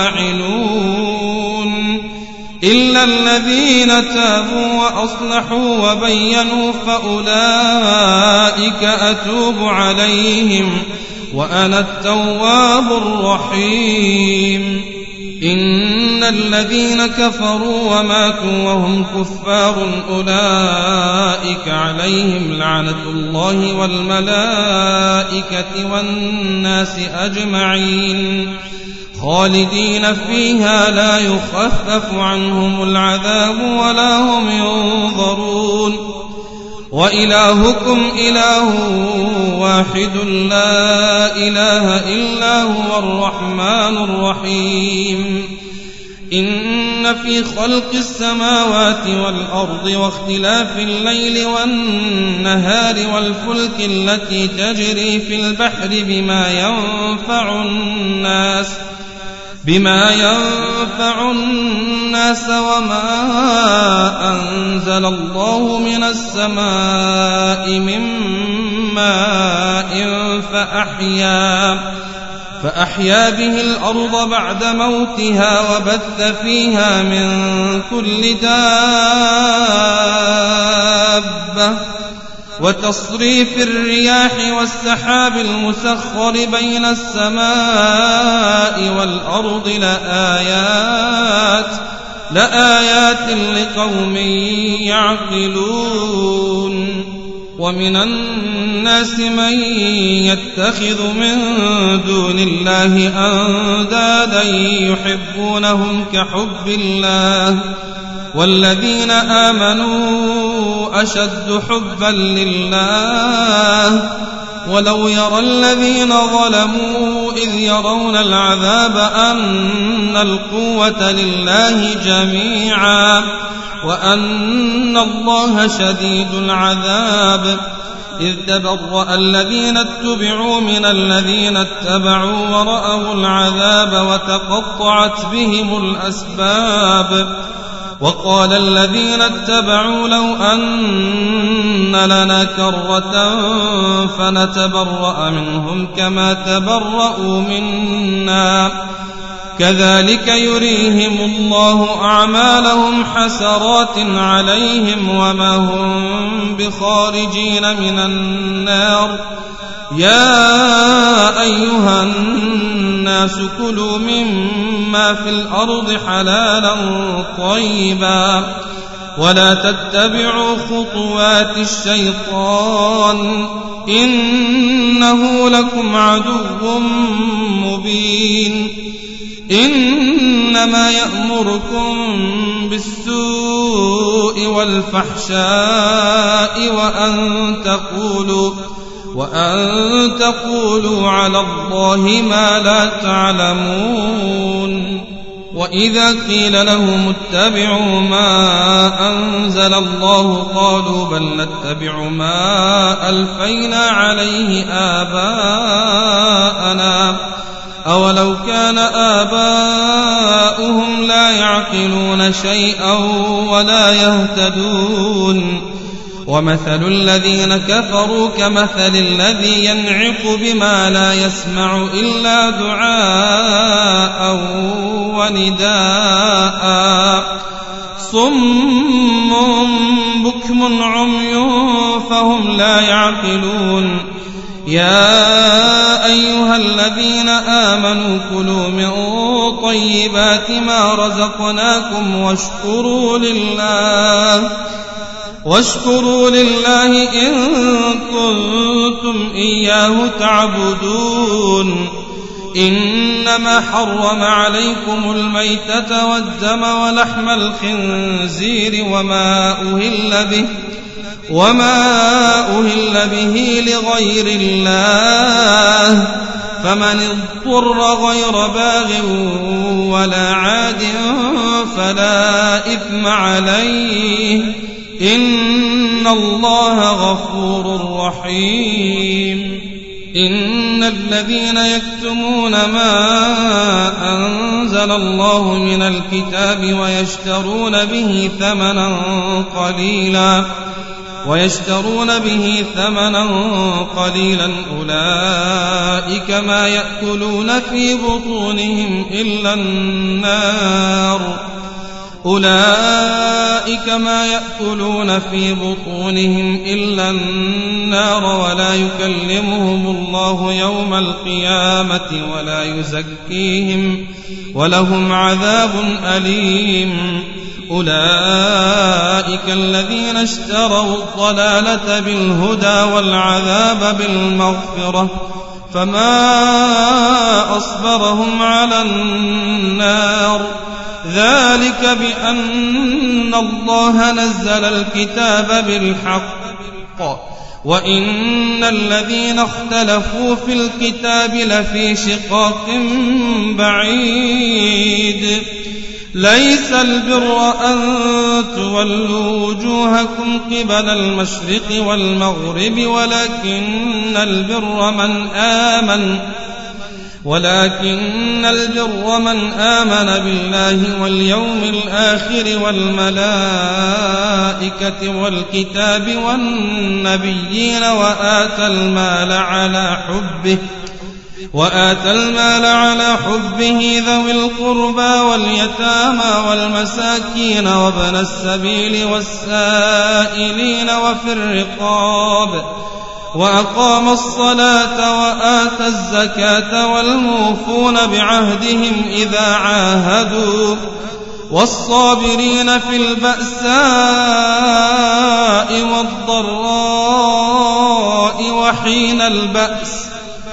اللاعنون إلا الذين تابوا وأصلحوا وبينوا فأولئك أتوب عليهم وأنا التواب الرحيم إن الذين كفروا وماتوا وهم كفار أولئك عليهم لعنة الله والملائكة والناس أجمعين خالدين فيها لا يخفف عنهم العذاب ولا هم ينظرون وإلهكم إله واحد لا إله إلا هو الرحمن الرحيم إن في خلق السماوات والأرض واختلاف الليل والنهار والفلك التي تجري في البحر بما ينفع الناس بما ينفع الناس وما أنزل الله من السماء من ماء فأحيا فأحيا به الأرض بعد موتها وبث فيها من كل دابة وتصريف الرياح والسحاب المسخر بين السماء والأرض لآيات لآيات لقوم يعقلون ومن الناس من يتخذ من دون الله أندادا يحبونهم كحب الله والذين آمنوا أشد حبا لله ولو يرى الذين ظلموا إذ يرون العذاب أن القوة لله جميعا وأن الله شديد العذاب إذ تبرأ الذين اتبعوا من الذين اتبعوا ورأوا العذاب وتقطعت بهم الأسباب وقال الذين اتبعوا لو أن لنا كرة فنتبرأ منهم كما تبرأوا منا كذلك يريهم الله أعمالهم حسرات عليهم وما هم بخارجين من النار يا أيها الناس كلوا مما في الأرض حلالا طيبا ولا تتبعوا خطوات الشيطان إنه لكم عدو مبين إنما يأمركم بالسوء والفحشاء وأن تقولوا وأن تقولوا على الله ما لا تعلمون وإذا قيل لهم اتبعوا ما أنزل الله قالوا بل نتبع ما ألفينا عليه آباءنا أولو كان آباؤهم لا يعقلون شيئا ولا يهتدون ومثل الذين كفروا كمثل الذي ينعق بما لا يسمع إلا دعاء ونداء صم بكم عمي فهم لا يعقلون يا أيها الذين آمنوا كلوا من طيبات ما رزقناكم واشكروا لله واشكروا لله إن كنتم إياه تعبدون إنما حرم عليكم الميتة والدم ولحم الخنزير وما أهل به وما أهل به لغير الله فمن اضطر غير باغ ولا عاد فلا إثم عليه إن الله غفور رحيم إن الذين يكتمون ما أنزل الله من الكتاب ويشترون به ثمنا قليلا ويشترون به ثمنا قليلا أولئك ما يأكلون في بطونهم إلا النار أولئك ما يأكلون في بطونهم إلا النار ولا يكلمهم الله يوم القيامة ولا يزكيهم ولهم عذاب أليم أولئك الذين اشتروا الضلالة بالهدى والعذاب بالمغفرة فما أصبرهم على النار ذلك بأن الله نزل الكتاب بالحق وإن الذين اختلفوا في الكتاب لفي شقاق بعيد ليس البر أن تولوا وجوهكم قبل المشرق والمغرب ولكن البر من آمن ولكن البر من آمن بالله واليوم الآخر والملائكة والكتاب والنبيين وآتى المال على حبه وآتى المال على حبه ذوي القربى واليتامى والمساكين وابن السبيل والسائلين وفي الرقاب وأقام الصلاة وآتى الزكاة والموفون بعهدهم إذا عاهدوا والصابرين في البأساء والضراء وحين البأس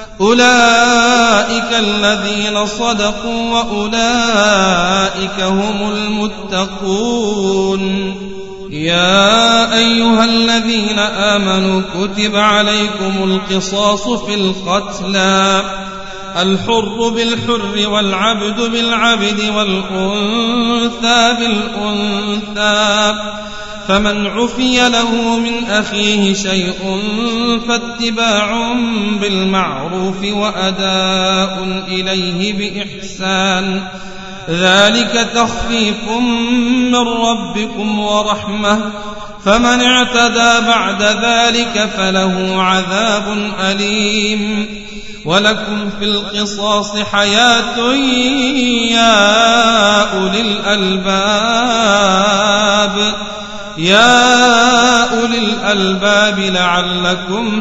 أولئك الذين صدقوا وأولئك هم المتقون يا أيها الذين آمنوا كتب عليكم القصاص في القتلى الحر بالحر والعبد بالعبد والأنثى بالأنثى فمن عفي له من أخيه شيء فاتباع بالمعروف وأداء إليه بإحسان ذلك تخفيف من ربكم ورحمة فمن اعتدى بعد ذلك فله عذاب أليم ولكم في القصاص حياة يا أولي الألباب يا أولي الألباب لعلكم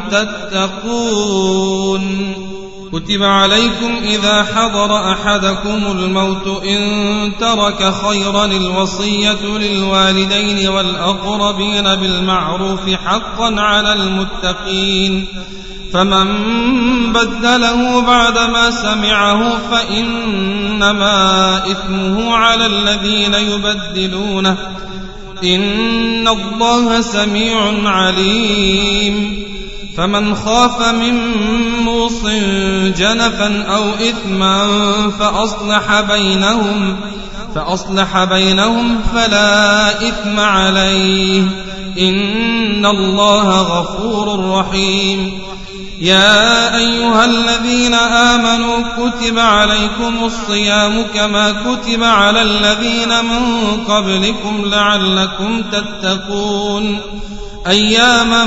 تتقون كتب عليكم إذا حضر أحدكم الموت إن ترك خيرا الوصية للوالدين والأقربين بالمعروف حقا على المتقين فمن بدله بعدما سمعه فإنما إثمه على الذين يبدلونه إن الله سميع عليم فمن خاف من موص جنفا أو إثما فأصلح بينهم فأصلح بينهم فلا إثم عليه إن الله غفور رحيم. يا أيها الذين آمنوا كتب عليكم الصيام كما كتب على الذين من قبلكم لعلكم تتقون أياما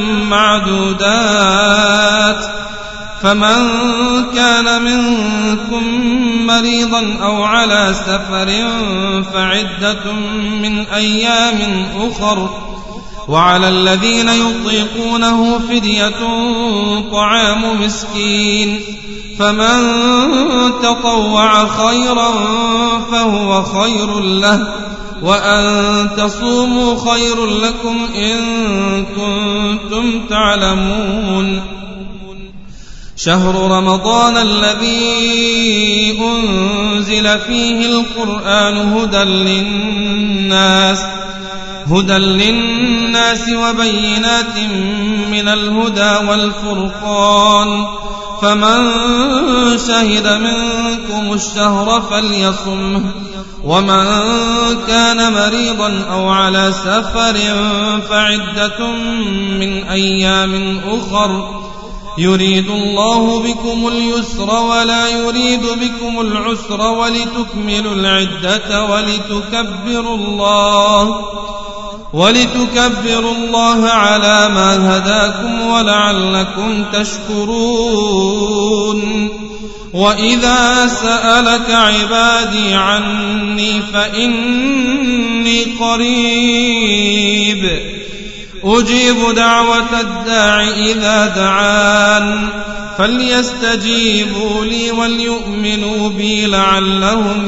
معدودات فمن كان منكم مريضا أو على سفر فعدة من أيام أخر وعلى الذين يطيقونه فدية طعام مسكين فمن تطوع خيرا فهو خير له وأن تصوموا خير لكم إن كنتم تعلمون. شهر رمضان الذي أنزل فيه القرآن هدى للناس هدى للناس وبينات من الهدى والفرقان فمن شهد منكم الشهر فليصمه ومن كان مريضا أو على سفر فعدة من أيام أخر يريد الله بكم اليسر ولا يريد بكم العسر ولتكملوا العدة ولتكبروا الله ولتكبروا الله على ما هداكم ولعلكم تشكرون. وإذا سألك عبادي عني فإني قريب أجيب دعوة الداع إذا دعان فليستجيبوا لي وليؤمنوا بي لعلهم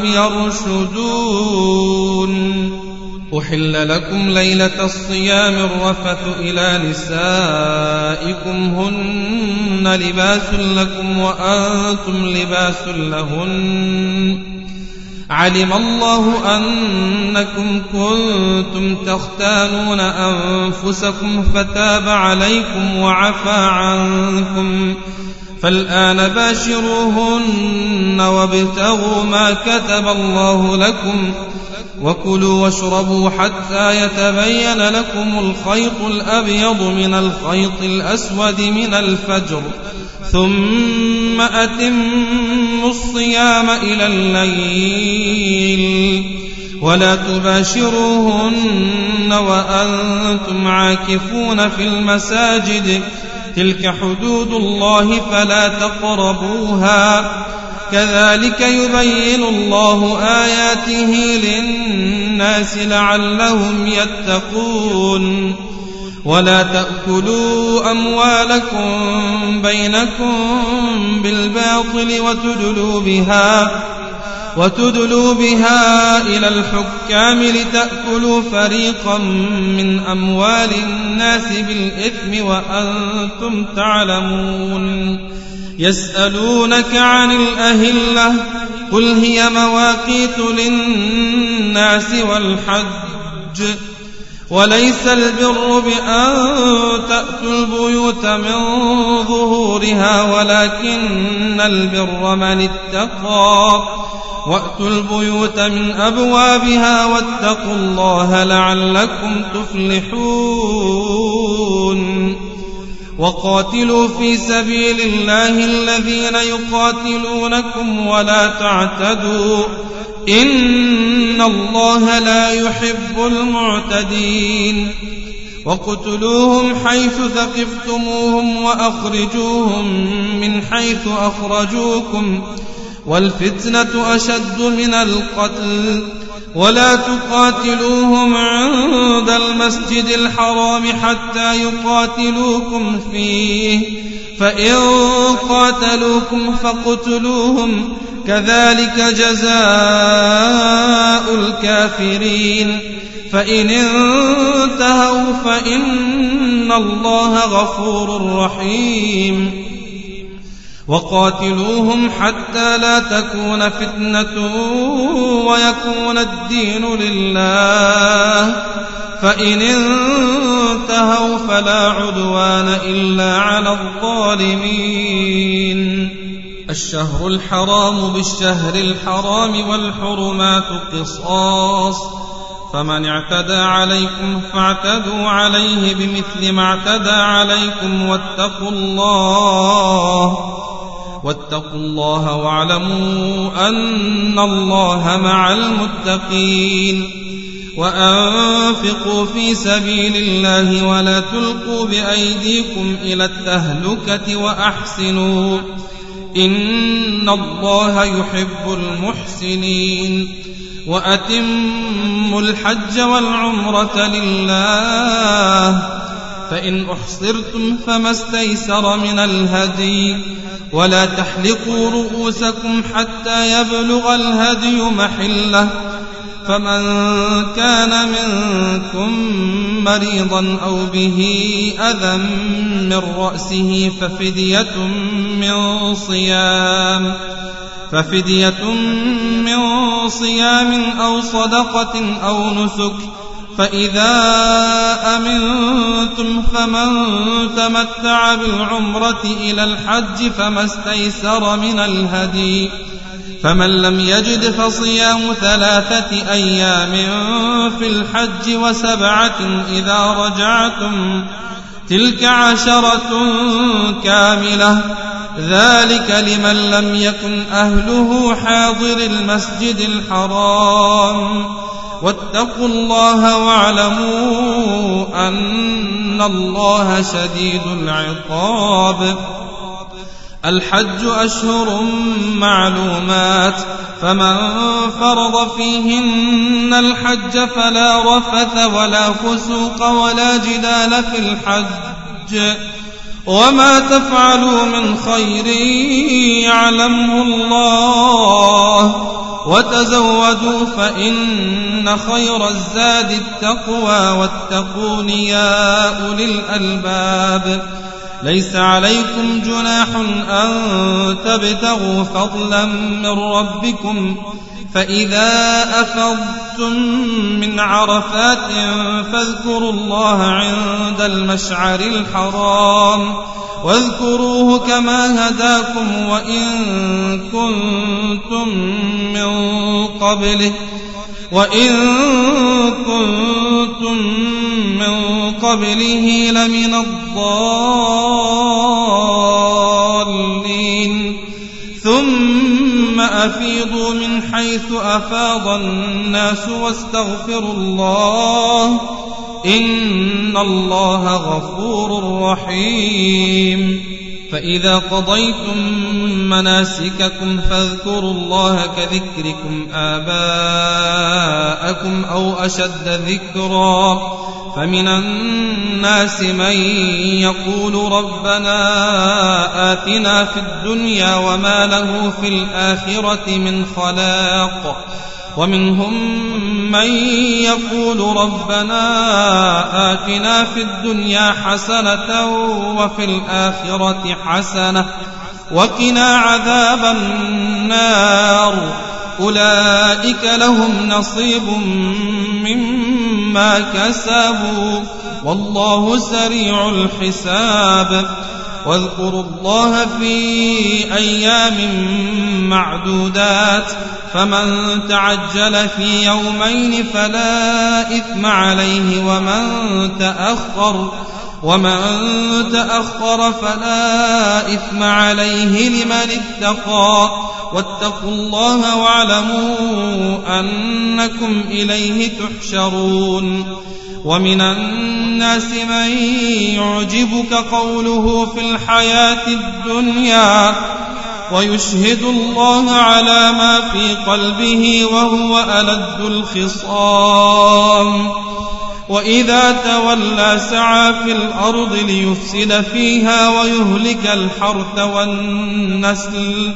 يرشدون. أحل لكم ليلة الصيام الرفث إلى نسائكم هن لباس لكم وأنتم لباس لهن علم الله أنكم كنتم تختانون أنفسكم فتاب عليكم وعفى عنكم فالآن باشروهن وابتغوا ما كتب الله لكم وكلوا واشربوا حتى يتبين لكم الخيط الأبيض من الخيط الأسود من الفجر ثم أتموا الصيام إلى الليل ولا تباشروهن وأنتم عاكفون في المساجد تلك حدود الله فلا تقربوها كذلك يبين الله آياته للناس لعلهم يتقون. ولا تأكلوا أموالكم بينكم بالباطل وتدلوا بها وتدلوا بها إلى الحكام لتأكلوا فريقا من أموال الناس بالإثم وأنتم تعلمون. يسألونك عن الأهلة قل هي مواقيت للناس والحج وليس البر بأن تأتوا البيوت من ظهورها ولكن البر من اتقى وأتوا البيوت من أبوابها واتقوا الله لعلكم تفلحون. وقاتلوا في سبيل الله الذين يقاتلونكم ولا تعتدوا إن الله لا يحب المعتدين. وقتلوهم حيث ثقفتموهم وأخرجوهم من حيث أخرجوكم والفتنة أشد من القتل ولا تقاتلوهم عند المسجد الحرام حتى يقاتلوكم فيه فإن قاتلوكم فاقتلوهم كذلك جزاء الكافرين فإن انتهوا فإن الله غفور رحيم. وقاتلوهم حتى لا تكون فتنة ويكون الدين لله فإن انتهوا فلا عدوان إلا على الظالمين. الشهر الحرام بالشهر الحرام والحرمات قصاص، فمن اعتدى عليكم فاعتدوا عليه بمثل ما اعتدى عليكم واتقوا الله واتقوا الله واعلموا أن الله مع المتقين. وأنفقوا في سبيل الله ولا تلقوا بأيديكم إلى التهلكة وأحسنوا إن الله يحب المحسنين. وأتموا الحج والعمرة لله، فإن أحصرتم فما استيسر من الهدي، ولا تحلقوا رؤوسكم حتى يبلغ الهدي محله، فمن كان منكم مريضا أو به أذى من رأسه ففدية من صيام ففدية من صيام أو صدقة أو نسك، فإذا أمنتم فمن تمتع بالعمرة إلى الحج فما استيسر من الهدي، فمن لم يجد فصيام ثلاثة أيام في الحج وسبعة إذا رجعتم، تلك عشرة كاملة، ذلك لمن لم يكن أهله حاضر المسجد الحرام. واتقوا الله واعلموا أن الله شديد العقاب. الحج أشهر معلومات، فمن فرض فيهن الحج فلا رفث ولا فسوق ولا جدال في الحج، وما تفعلوا من خير يعلمه الله، وتزودوا فإن خير الزاد التقوى واتقون يا أولي الألباب. ليس عليكم جناح أن تبتغوا فضلا من ربكم، فإذا أفضتم من عرفات فاذكروا الله عند المشعر الحرام، واذكروه كما هداكم وإن كنتم من قبله وإن كنتم من قبله لمن الضالين. ثم أفيضوا من حيث أفاض الناس واستغفروا الله إن الله غفور رحيم. فإذا قضيتم مناسككم فاذكروا الله كذكركم آباءكم أو أشد ذكرا، فمن الناس من يقول ربنا آتنا في الدنيا وما له في الآخرة من خلاق، ومنهم من يقول ربنا آتنا في الدنيا حسنة وفي الآخرة حسنة وقنا عذاب النار. أولئك لهم نصيب مما كسبوا والله سريع الحساب. واذكروا الله في أيام معدودات، فمن تعجل في يومين فلا إثم عليه ومن تأخر ومن تأخر فلا إثم عليه لمن اتقى. واتقوا الله واعلموا أنكم إليه تحشرون. ومن الناس من يعجبك قوله في الحياة الدنيا ويشهد الله على ما في قلبه وهو ألد الخصام، وإذا تولى سعى في الأرض ليفسد فيها ويهلك الحرث والنسل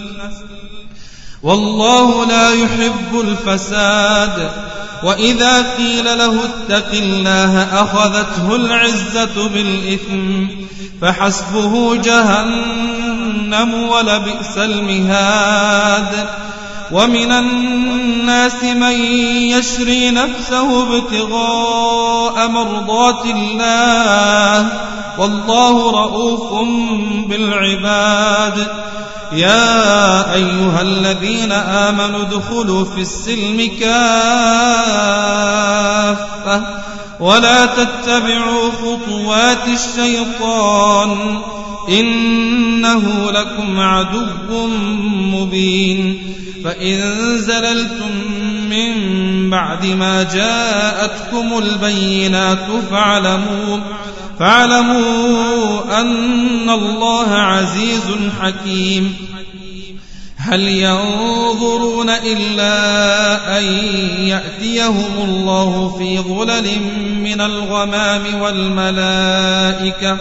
والله لا يحب الفساد. وإذا قيل له اتق الله أخذته العزة بالإثم فحسبه جهنم ولبئس المهاد. ومن الناس من يشري نفسه ابتغاء مرضات الله والله رؤوف بالعباد. يا أيها الذين آمنوا ادخلوا في السلم كافة ولا تتبعوا خطوات الشيطان إنه لكم عدو مبين. فإن زللتم من بعد ما جاءتكم البينات فاعلموا فاعلموا أن الله عزيز حكيم. هل ينظرون إلا أن يأتيهم الله في ظلل من الغمام والملائكة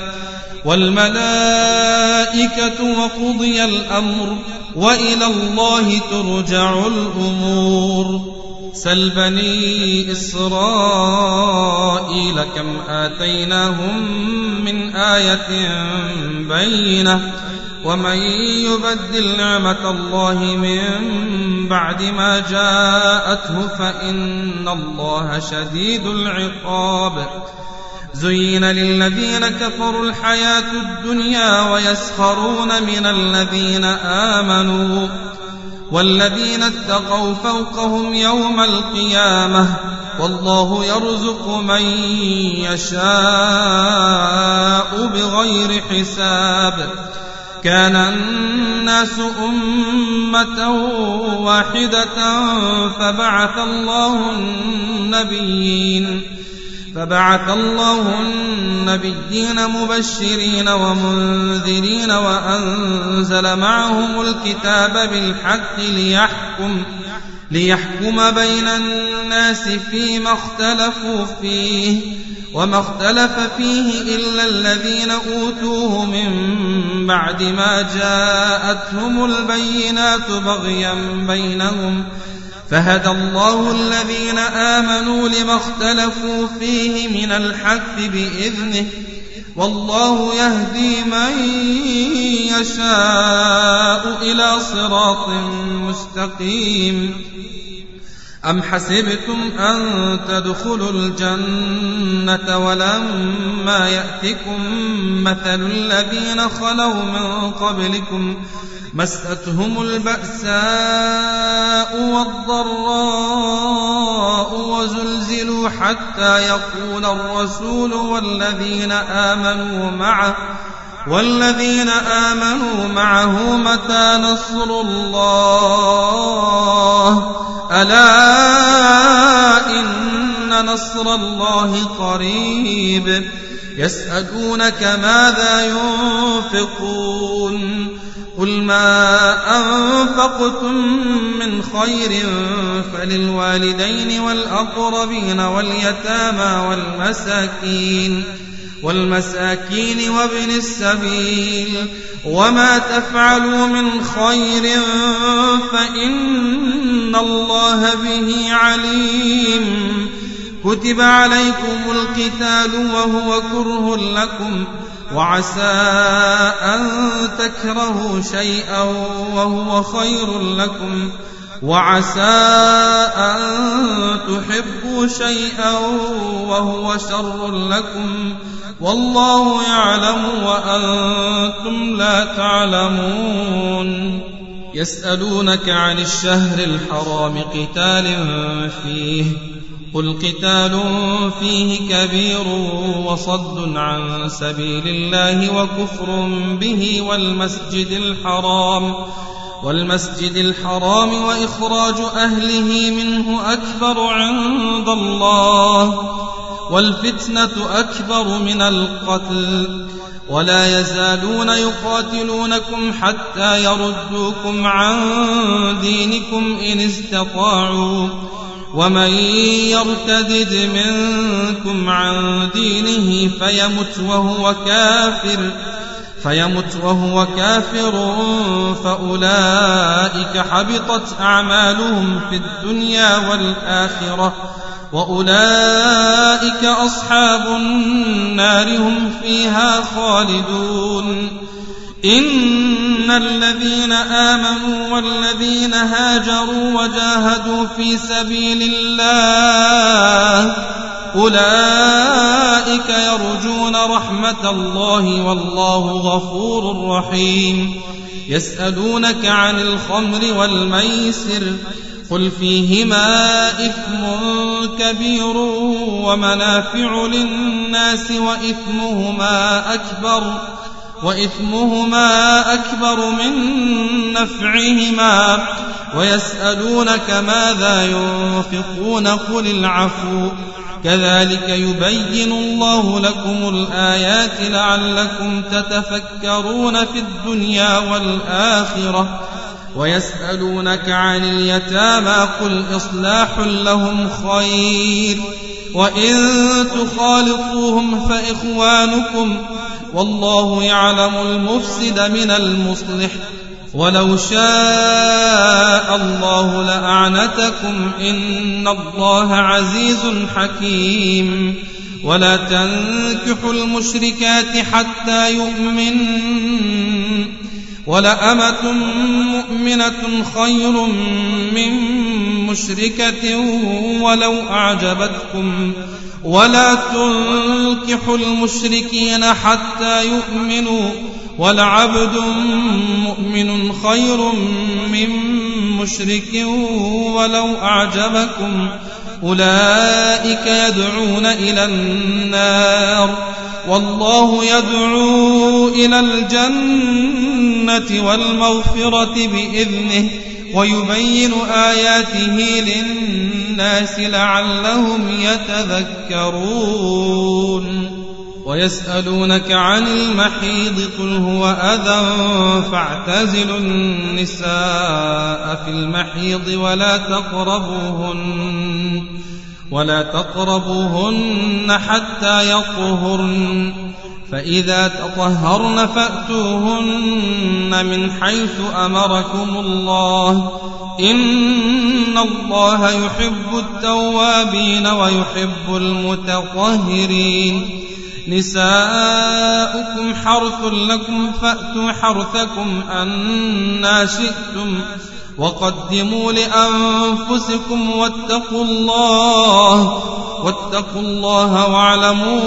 والملائكة وقضي الأمر وإلى الله ترجع الأمور. سل بني إسرائيل كم آتيناهم من آية بينة ومن يبدل نعمة الله من بعد ما جاءته فإن الله شديد العقاب. زين للذين كفروا الحياة الدنيا ويسخرون من الذين آمنوا والذين اتقوا فوقهم يوم القيامة والله يرزق من يشاء بغير حساب. كان الناس أمة واحدة فبعث الله النبيين فبعث الله النبيين مبشرين ومنذرين وأنزل معهم الكتاب بالحق ليحكم ليحكم بين الناس فيما اختلفوا فيه وما اختلف فيه إلا الذين أوتوه من بعد ما جاءتهم البينات بغيا بينهم فهدى الله الذين آمنوا لما اختلفوا فيه من الحق بإذنه والله يهدي من يشاء إلى صراط مستقيم. أم حسبتم أن تدخلوا الجنة ولما يأتكم مثل الذين خلوا من قبلكم مستهم البأساء والضراء وزلزلوا حتى يقول الرسول والذين آمنوا معه والذين آمنوا معه متى نصر الله ألا إن نصر الله قريب. يسألونك ماذا ينفقون قل ما أنفقتم من خير فللوالدين والأقربين واليتامى والمساكين والمساكين وابن السبيل وما تفعلوا من خير فإن الله به عليم. كتب عليكم القتال وهو كره لكم وعسى أن تكرهوا شيئا وهو خير لكم وعسى أن تحبوا شيئا وهو شر لكم والله يعلم وأنتم لا تعلمون. يسألونك عن الشهر الحرام قتال فيه قل قتال فيه كبير وصد عن سبيل الله وكفر به والمسجد الحرام والمسجد الحرام وإخراج أهله منه أكبر عند الله والفتنة أكبر من القتل ولا يزالون يقاتلونكم حتى يردوكم عن دينكم إن استطاعوا ومن يرتدد منكم عن دينه فيمت وهو كافر فيمت وهو كافر فأولئك حبطت أعمالهم في الدنيا والآخرة وأولئك أصحاب النار هم فيها خالدون. إن إن الذين آمنوا والذين هاجروا وجاهدوا في سبيل الله أولئك يرجون رحمة الله والله غفور رحيم. يسألونك عن الخمر والميسر قل فيهما إثم كبير ومنافع للناس وإثمهما أكبر وإثمهما أكبر من نفعهما ويسألونك ماذا ينفقون قل العفو كذلك يبين الله لكم الآيات لعلكم تتفكرون في الدنيا والآخرة. ويسألونك عن اليتامى قل إصلاح لهم خير وإن تخالطوهم فإخوانكم والله يعلم المفسد من المصلح ولو شاء الله لأعنتكم إن الله عزيز حكيم. ولا تنكحوا المشركات حتى يؤمنن ولأمة مؤمنة خير من مشركة ولو أعجبتكم ولا تنكحوا المشركين حتى يؤمنوا ولعبد مؤمن خير من مشرك ولو أعجبكم أولئك يدعون إلى النار والله يدعو إلى الجنة والمغفرة بإذنه ويبين آياته للناس لعلهم يتذكرون. ويسألونك عن المحيض قل هو أذى فاعتزلوا النساء في المحيض ولا تقربوهن ولا تقربوهن حتى يطهرن فإذا تطهرن فأتوهن من حيث أمركم الله إن الله يحب التوابين ويحب المتطهرين. نساؤكم حرث لكم فأتوا حرثكم أنى شئتم وقدموا لأنفسكم واتقوا الله واتقوا الله واعلموا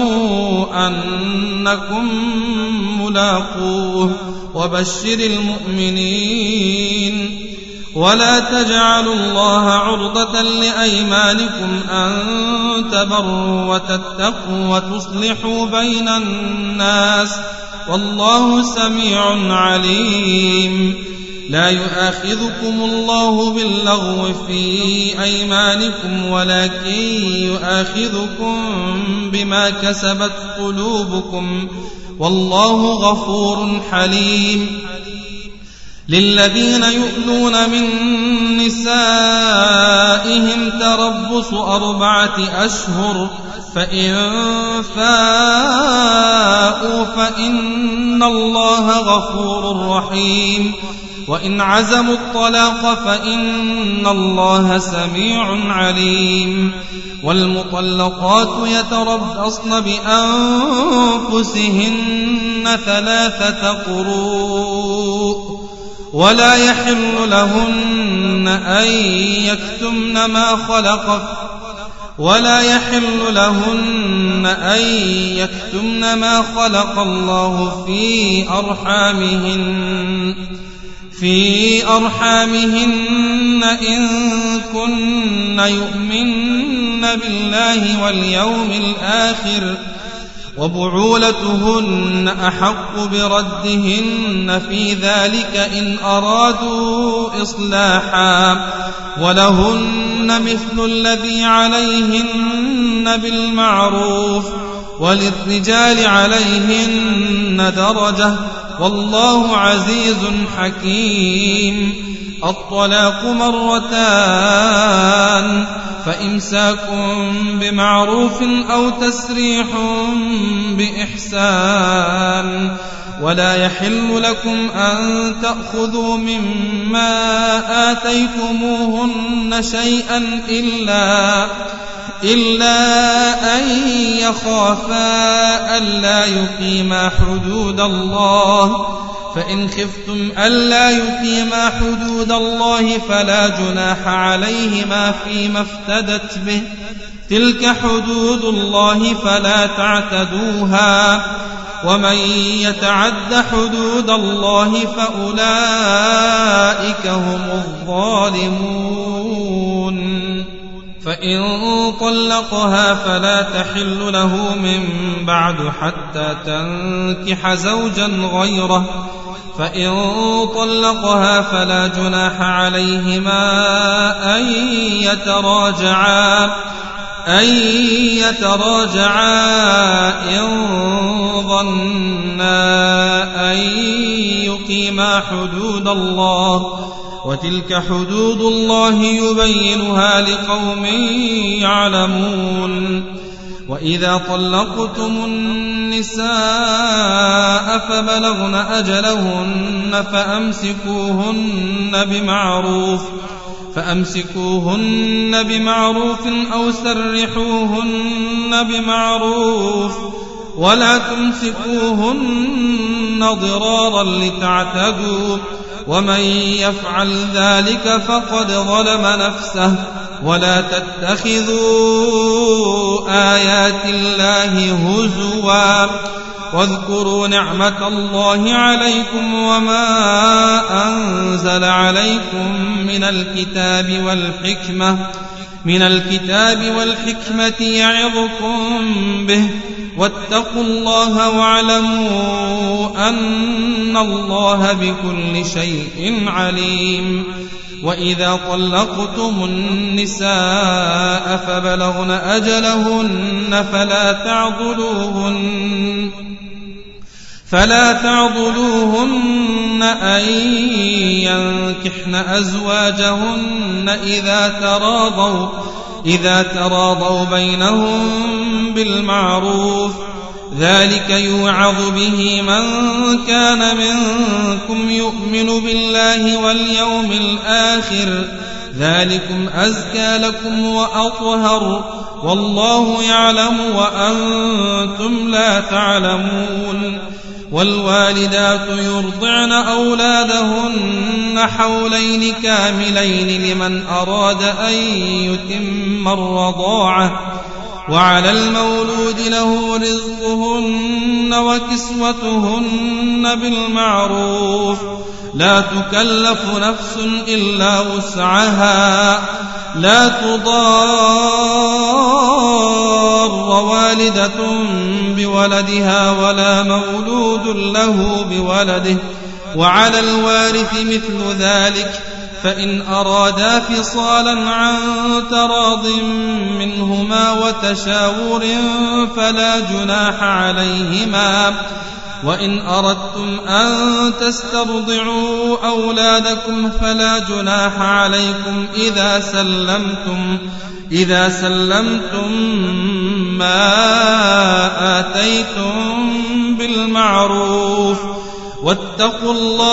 أنكم ملاقوه وبشر المؤمنين. ولا تجعلوا الله عرضة لأيمانكم أن تبروا وتتقوا وتصلحوا بين الناس والله سميع عليم. لا يؤاخذكم الله باللغو في أيمانكم ولكن يؤاخذكم بما كسبت قلوبكم والله غفور حليم. للذين يؤلون من نسائهم تربص أربعة أشهر فإن فاءوا فإن الله غفور رحيم. وإن عزموا الطلاق فإن الله سميع عليم. والمطلقات يتربصن بأنفسهن ثلاثة قروء ولا يحل لهن أن يكتمن ما خلق ولا يحل لهن أن يكتمن ما خلق الله في أرحامهن في أرحامهن إن كن يؤمن بالله واليوم الآخر وبعولتهن أحق بردهن في ذلك إن أرادوا إصلاحا ولهن مثل الذي عليهن بالمعروف وللرجال عليهن درجة والله عزيز حكيم. الطلاق مرتان فإمساك بمعروف أو تسريح بإحسان. ولا يحل لكم أن تأخذوا مما آتيتموهن شيئا إلا إلا أن يخافا ألا يقيما حدود الله فإن خفتم ألا يقيما حدود الله فلا جناح عليهما فيما افتدت به تلك حدود الله فلا تعتدوها ومن يتعد حدود الله فأولئك هم الظالمون. فإن طلقها فلا تحل له من بعد حتى تنكح زوجا غيره فإن طلقها فلا جناح عليهما أن يتراجعا أن يتراجعا إن ظنا أن يقيما حدود الله وتلك حدود الله يبينها لقوم يعلمون. وإذا طلقتم النساء فبلغن أجلهن فأمسكوهن بمعروف فأمسكوهن بمعروف أو سرحوهن بمعروف ولا تمسكوهن ضرارا لتعتدوا ومن يفعل ذلك فقد ظلم نفسه. ولا تتخذوا آيات الله هزوا واذكروا نعمة الله عليكم وما أنزل عليكم من الكتاب والحكمة من الكتاب والحكمة يعظكم به واتقوا الله واعلموا أن الله بكل شيء عليم. وإذا طلقتم النساء فبلغن أجلهن فلا تعضلوهن فلا تعضلوهن أن ينكحن أزواجهن إذا تراضوا إذا تراضوا بينهم بالمعروف ذلك يوعظ به من كان منكم يؤمن بالله واليوم الآخر ذلكم أزكى لكم وأطهر والله يعلم وأنتم لا تعلمون. والوالدات يرضعن أولادهن حولين كاملين لمن أراد أن يتم الرضاعة وعلى المولود له رزقهن وكسوتهن بالمعروف لا تكلف نفس إلا وسعها لا تضار والدة بولدها ولا مولود له بولده وعلى الوارث مثل ذلك فإن أرادا فصالا عن تراض منهما وتشاور فلا جناح عليهما. وإن أردتم أن تسترضعوا أولادكم فلا جناح عليكم إذا سلمتم إذا سلمتم ما آتيتم بالمعروف واتقوا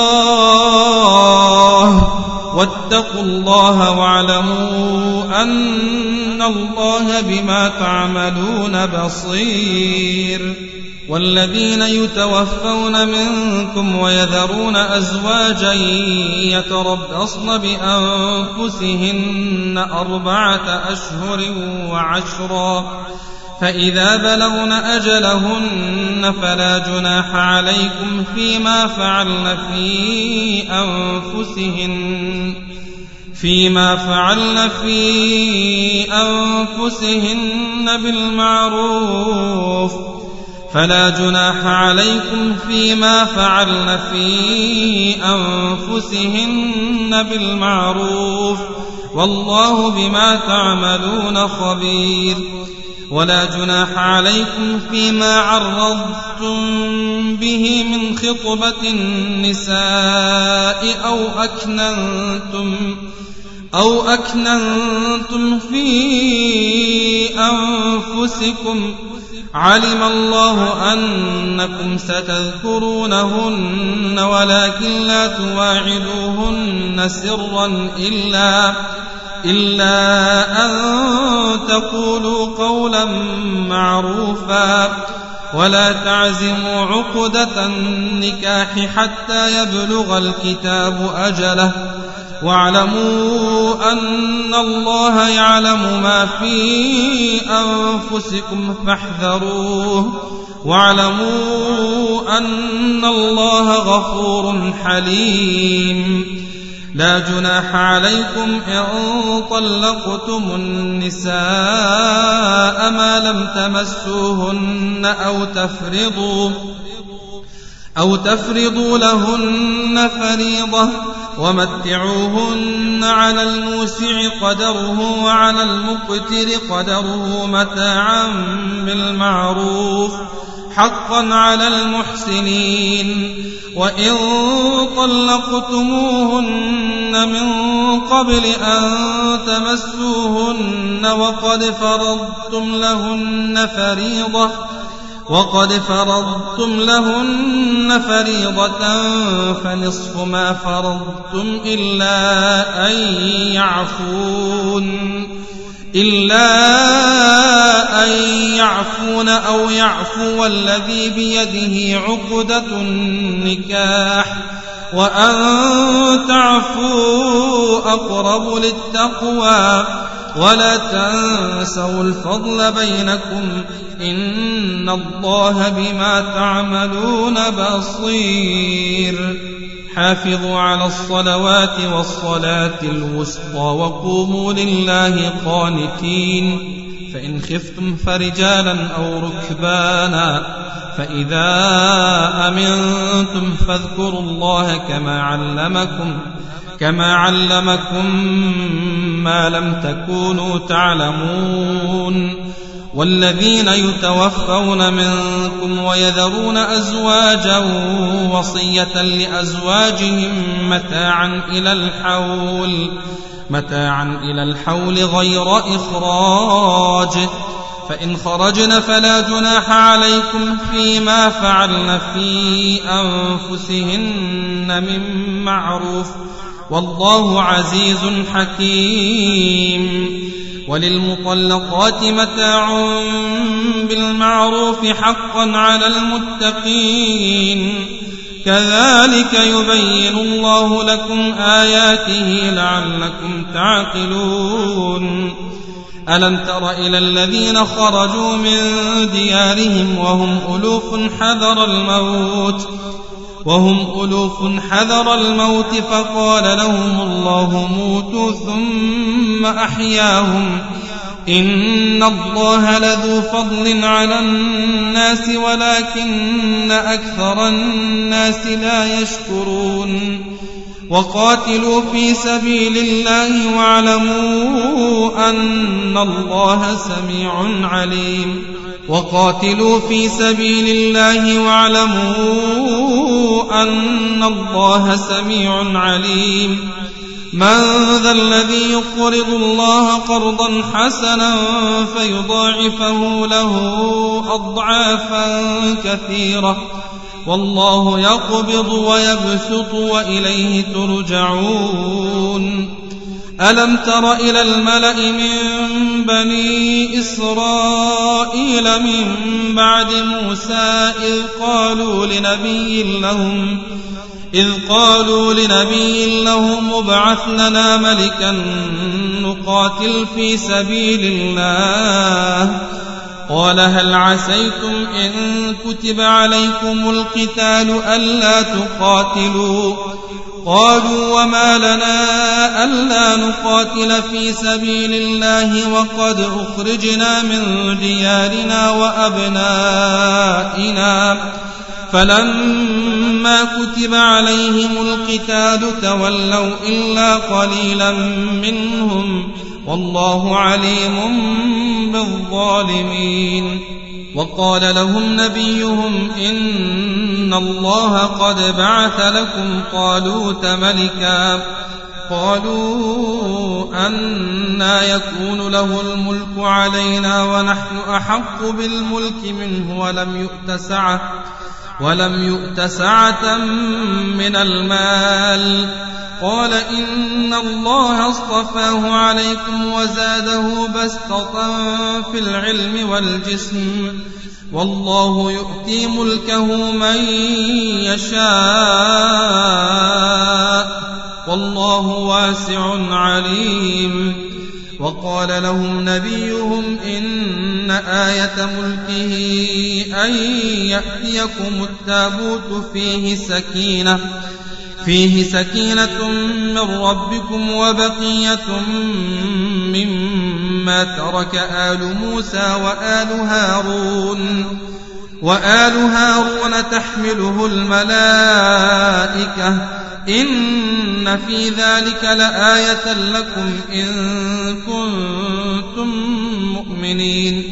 الله واتقوا الله واعلموا أن الله بما تعملون بصير. والذين يتوفون منكم ويذرون أزواجا يتربصن بأنفسهن أربعة أشهر وعشرا فإذا بلغن أجلهن فلا جناح عليكم فيما فعلن في أنفسهن فيما فعلن في أنفسهن بالمعروف فلا جناح عليكم فيما فعلن في أنفسهن بالمعروف والله بما تعملون خبير. ولا جناح عليكم فيما عرضتم به من خطبة النساء أو أكننتم أو أكننتم في أنفسكم علم الله أنكم ستذكرونهن ولكن لا تواعدوهن سرا إلا إلا أن تقولوا قولا معروفا ولا تعزموا عقدة النكاح حتى يبلغ الكتاب أجله واعلموا أن الله يعلم ما في أنفسكم فاحذروه واعلموا أن الله غفور حليم. لا جناح عليكم إن طلقتم النساء ما لم تمسوهن أو تفرضوا أو تفرضوا لهن فريضة ومتعوهن على الموسع قدره وعلى المقتر قدره متاعا بالمعروف حقا على المحسنين. وإن طلقتموهن من قبل أن تمسوهن وقد فرضتم لهن فريضة وقد فرضتم لهن فريضة فنصف ما فرضتم إلا أن يعفون إلا أن يعفون أو يعفو الذي بيده عقدة النكاح وأن تعفوا أقرب للتقوى ولا تنسوا الفضل بينكم إن الله بما تعملون بصير. حافظوا على الصلوات والصلاة الوسطى وقوموا لله قانتين. فإن خفتم فرجالا أو ركبانا فإذا أمنتم فاذكروا الله كما علمكم كما علمكم ما لم تكونوا تعلمون. والذين يتوفون منكم ويذرون أزواجا وصية لأزواجهم متاعا إلى الحول متاعا إلى الحول غير إخراج فإن خرجن فلا جناح عليكم فيما فعلن في أنفسهن من معروف والله عزيز حكيم. وللمطلقات متاع بالمعروف حقا على المتقين كذلك يبين الله لكم آياته لعلكم تعقلون. ألم تر إلى الذين خرجوا من ديارهم وهم ألوف حذر الموت وهم ألوف حذر الموت فقال لهم الله موتوا ثم أحياهم إن الله لذو فضل على الناس ولكن أكثر الناس لا يشكرون. وقاتلوا في سبيل الله واعلموا أن الله سميع عليم وقاتلوا في سبيل الله واعلموا أن الله سميع عليم. من ذا الذي يقرض الله قرضا حسنا فيضاعفه له أضعافا كثيرة والله يقبض ويبسط وإليه ترجعون. ألم تر إلى الملأ من بني إسرائيل من بعد موسى إذ قالوا لنبي لهم إذ قالوا لنبي لهم ابعث لنا ملكا نقاتل في سبيل الله قال هل عسيتم إن كتب عليكم القتال ألا تقاتلوا قالوا وما لنا ألا نقاتل في سبيل الله وقد أخرجنا من ديارنا وأبنائنا فلما كتب عليهم القتال تولوا إلا قليلا منهم والله عليم بالظالمين. وقال لهم نبيهم إن الله قد بعث لكم طالوت ملكا قالوا أنى يكون له الملك علينا ونحن أحق بالملك منه ولم يؤت سعة ولم يؤت سعة من المال قال إن الله اصطفاه عليكم وزاده بسطة في العلم والجسم والله يؤتي ملكه من يشاء والله واسع عليم. وقال لهم نبيهم إن آية ملكه أن يأتيكم التابوت فيه سكينة فيه سكينة من ربكم وبقية مما ترك آل موسى وآل هارون وآل هارون تحمله الملائكة إن في ذلك لآية لكم إن كنتم مؤمنين.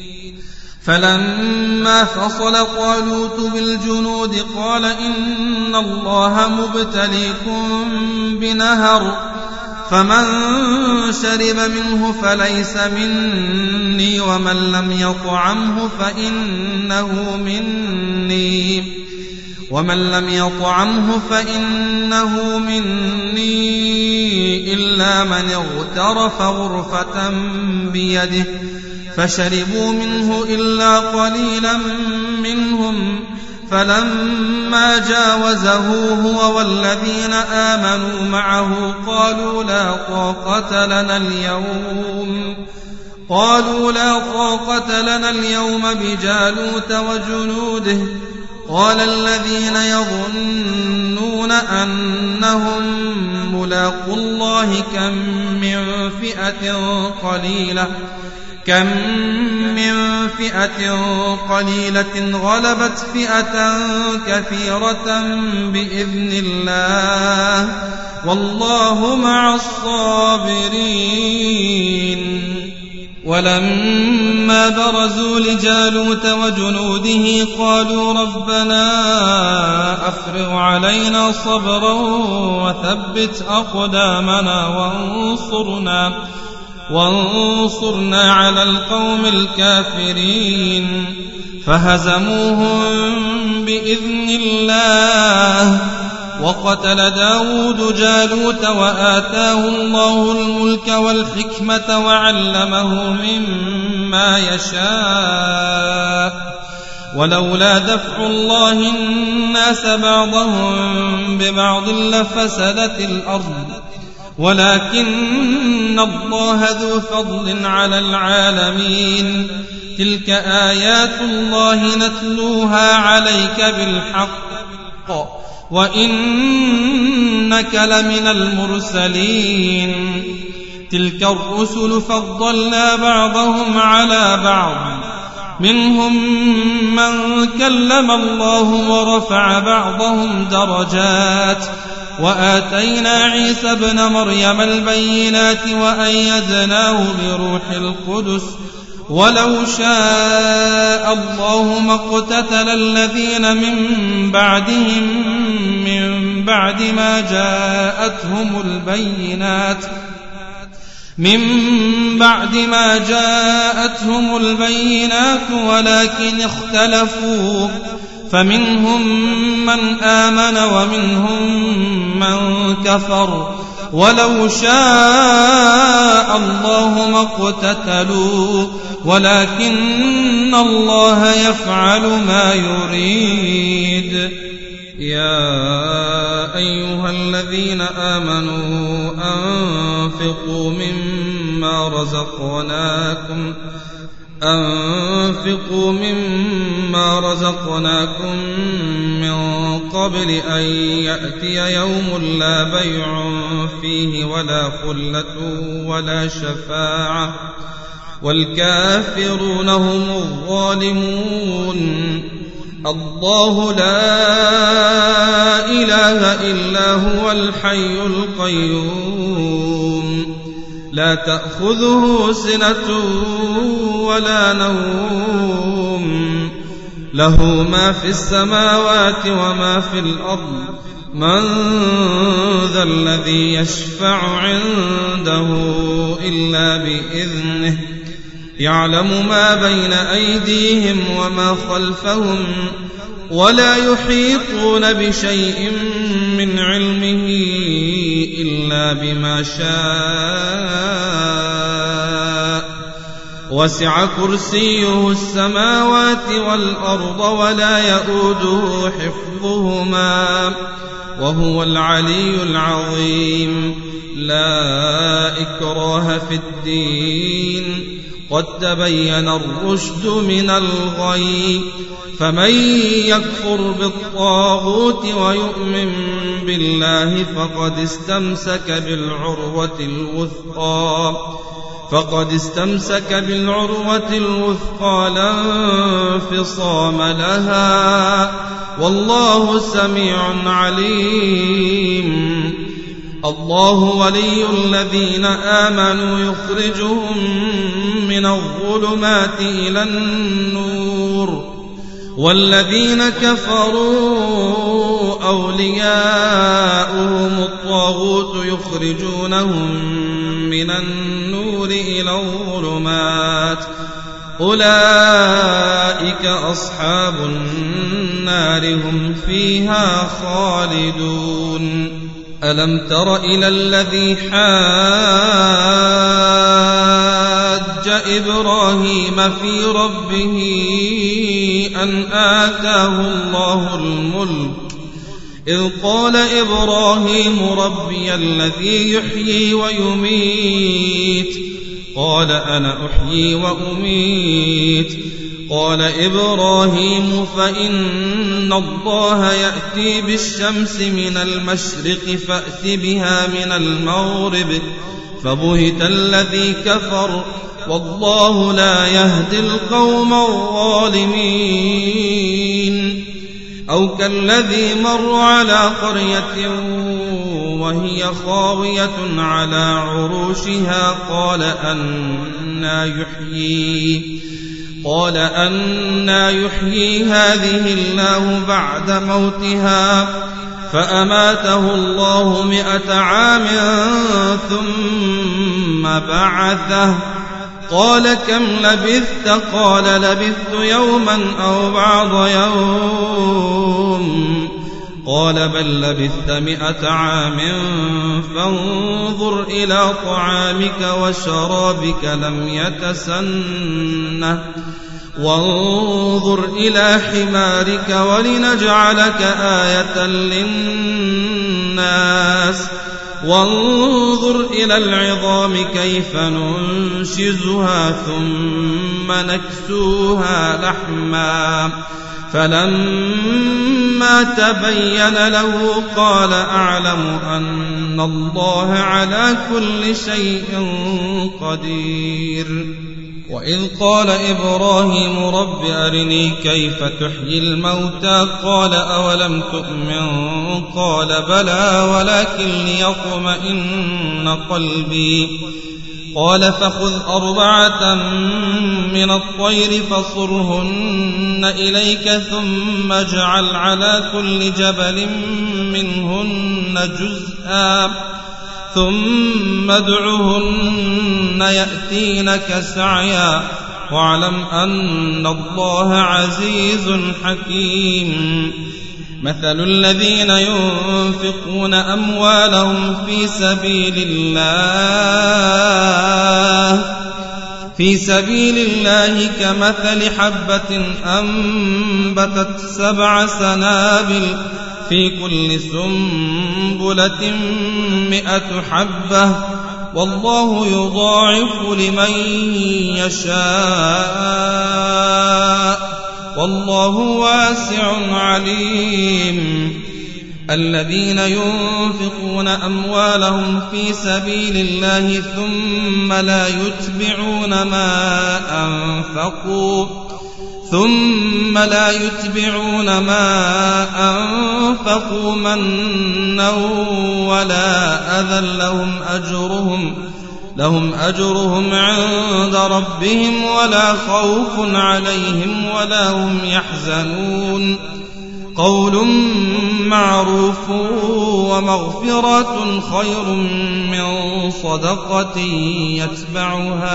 فلما فصل طالوت بالجنود قال إن الله مبتليكم بنهر فمن شرب منه فليس مني ومن لم يطعمه فإنه مني ومن لم يطعمه فإنه مني إلا من اغترف غرفة بيده فشربوا منه إلا قليلا منهم فلما جاوزه هو والذين آمنوا معه قالوا لا طاقة لنا اليوم قالوا لا طاقة لنا اليوم بجالوت وجنوده. قال الذين يظنون أنهم ملاقو الله كم من فئة قليلة كم من فئة قليلة غلبت فئة كثيرة بإذن الله والله مع الصابرين. ولما برزوا لجالوت وجنوده قالوا ربنا أفرغ علينا صبرا وثبت أقدامنا وانصرنا وانصرنا على القوم الكافرين. فهزموهم بإذن الله وقتل داود جالوت وآتاه الله الملك والحكمة وعلمه مما يشاء ولولا دفع الله الناس بعضهم ببعض لفسدت الأرض ولكن الله ذو فضل على العالمين. تلك آيات الله نتلوها عليك بالحق وإنك لمن المرسلين. تلك الرسل فضلنا بعضهم على بعض منهم من كلم الله ورفع بعضهم درجات وآتينا عيسى ابن مريم البينات وأيدناه بروح القدس ولو شاء الله ما اقتتل الذين من بعدهم من بعد ما جاءتهم البينات من بعد ما جاءتهم البينات ولكن اختلفوا فمنهم من آمن ومنهم من كفر ولو شاء الله ما اقتتلوا ولكن الله يفعل ما يريد. يا أيها الذين آمنوا أنفقوا مما رزقناكم أنفقوا مما رزقناكم من قبل أن يأتي يوم لا بيع فيه ولا خلة ولا شفاعة والكافرون هم الظالمون. الله لا إله إلا هو الحي القيوم لا تأخذه سنة ولا نوم له ما في السماوات وما في الأرض من ذا الذي يشفع عنده إلا بإذنه يعلم ما بين أيديهم وما خلفهم ولا يحيطون بشيء من علمه إلا بما شاء وسع كرسيه السماوات والأرض ولا يئوده حفظهما وهو العلي العظيم. لا إكراه في الدين قد تبين الرشد من الغي فمن يكفر بالطاغوت ويؤمن بالله فقد استمسك بالعروة الوثقى فقد استمسك بالعروة الوثقى لا انفصام لها والله سميع عليم. الله ولي الذين آمنوا يخرجهم من الظلمات إلى النور والذين كفروا أولياؤهم الطاغوت يخرجونهم من النور إلى الظلمات أولئك أصحاب النار هم فيها خالدون. ألم تر إلى الذي حاج إبراهيم في ربه أن آتاه الله الملك إذ قال إبراهيم ربي الذي يحيي ويميت قال أنا أحيي وأميت قال إبراهيم فإن الله يأتي بالشمس من المشرق فأت بها من المغرب فبهت الذي كفر والله لا يهدي القوم الظالمين. أو كالذي مر على قرية وهي خاوية على عروشها قال أنى يحيي قال أنى يحيي هذه الله بعد موتها فأماته الله مئة عام ثم بعثه قال كم لبثت قال لبثت يوما أو بعض يوم قال بل لبثت مئة عام فانظر إلى طعامك وشرابك لم يتسنه وانظر إلى حمارك ولنجعلك آية للناس وانظر إلى العظام كيف ننشزها ثم نكسوها لحما فلما تبين له قال أعلم أن الله على كل شيء قدير. وإذ قال إبراهيم رب أرني كيف تحيي الموتى قال أولم تؤمن قال بلى ولكن ليطمئن قلبي قال فخذ أربعة من الطير فصرهن إليك ثم اجعل على كل جبل منهن جزءا ثم ادعهن يأتينك سعيا واعلم أن الله عزيز حكيم. مثل الذين ينفقون أموالهم في سبيل الله في سبيل الله كمثل حبة أنبتت سبع سنابل في كل سنبلة مئة حبة والله يضاعف لمن يشاء والله واسع عليم. الذين ينفقون أموالهم في سبيل الله ثم لا يتبعون ما أنفقوا ثم لا يتبعون ما أنفقوا منا ولا أذى لهم أجرهم لهم أجرهم عند ربهم ولا خوف عليهم ولا هم يحزنون. قول معروف ومغفرة خير من صدقة يتبعها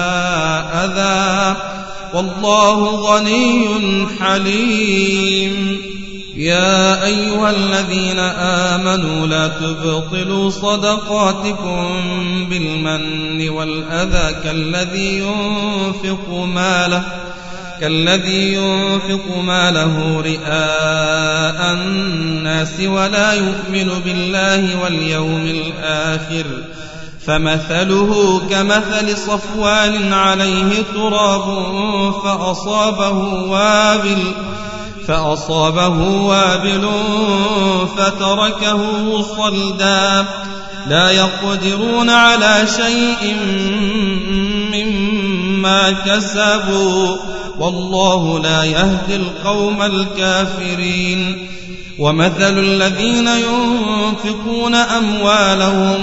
أذى والله غني حليم. يا أيها الذين آمنوا لا تبطلوا صدقاتكم بالمن والأذى كالذي ينفق ماله كالذي ينفق ماله رئاء الناس ولا يؤمن بالله واليوم الآخر فمثله كمثل صفوان عليه تراب فأصابه وابل فأصابه وابل فتركه صلدا لا يقدرون على شيء مما كسبوا والله لا يهدي القوم الكافرين ومثل الذين ينفقون أموالهم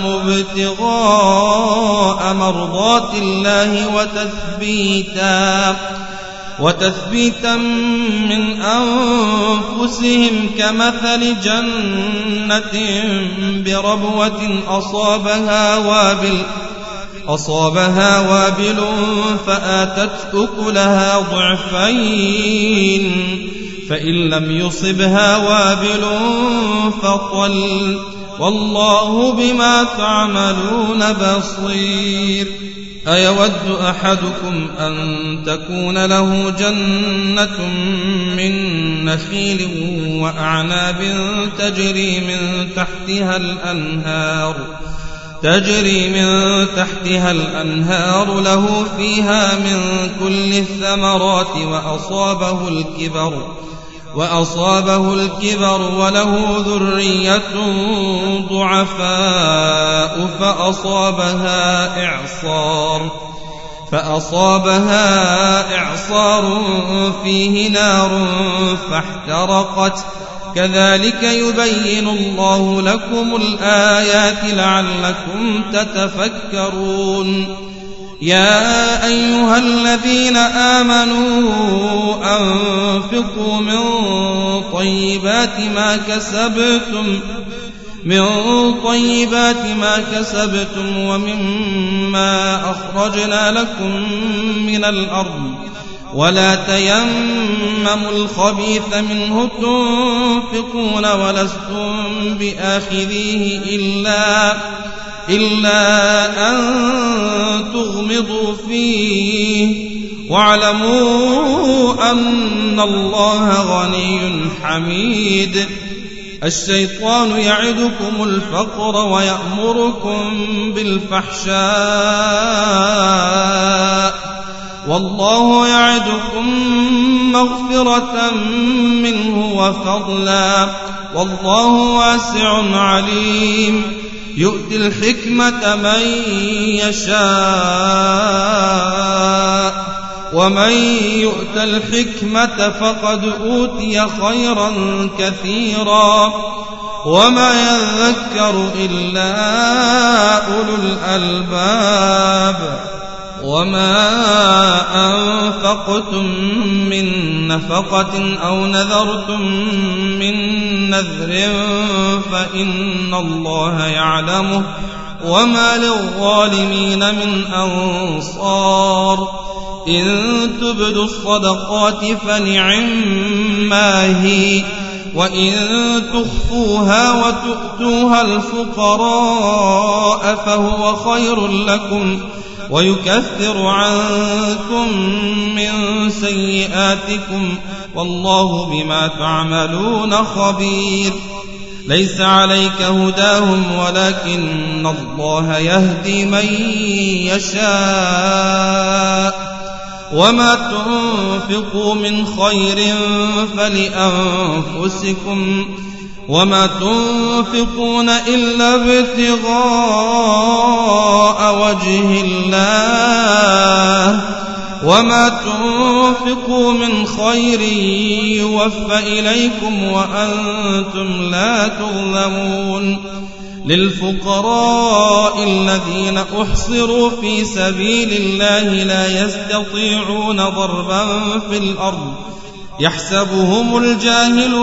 ابتغاء مرضات الله وتثبيتا وتثبيتا من أنفسهم كمثل جنة بربوة أصابها وابل أصابها وابل فآتت أكلها ضعفين فإن لم يصبها وابل فطل والله بما تعملون بصير أيود أحدكم أن تكون له جنة من نخيل وأعناب تجري من تحتها الأنهار تجري من تحتها الأنهار له فيها من كل الثمرات وأصابه الكبر وأصابه الكبر وله ذرية ضعفاء فأصابها إعصار فأصابها إعصار فيه نار فاحترقت كذلك يبين الله لكم الآيات لعلكم تتفكرون يا أيها الذين آمنوا أنفقوا من طيبات ما كسبتم من طيبات ما كسبتم ومما أخرجنا لكم من الأرض ولا تيمموا الخبيث منه تنفقون ولستم بآخذيه إلا إلا أن تغمضوا فيه واعلموا أن الله غني حميد الشيطان يعدكم الفقر ويأمركم بالفحشاء والله يعدكم مغفرة منه وفضلا والله واسع عليم يؤتي الحكمة من يشاء ومن يؤت الحكمة فقد أوتي خيرا كثيرا وما يذكر إلا أولو الألباب وما أنفقتم من نفقة أو نذرتم من نذر فإن الله يعلمه وما للظالمين من أنصار إن تبدوا الصدقات فنعما هي وإن تخفوها وتؤتوها الفقراء فهو خير لكم ويكفر عنكم من سيئاتكم والله بما تعملون خبير ليس عليك هداهم ولكن الله يهدي من يشاء وما تنفقوا من خير فلأنفسكم وما تنفقون إلا ابتغاء وجه الله وما تنفقوا من خير يوفى إليكم وأنتم لا تظلمون للفقراء الذين أحصروا في سبيل الله لا يستطيعون ضربا في الأرض يحسبهم الجاهل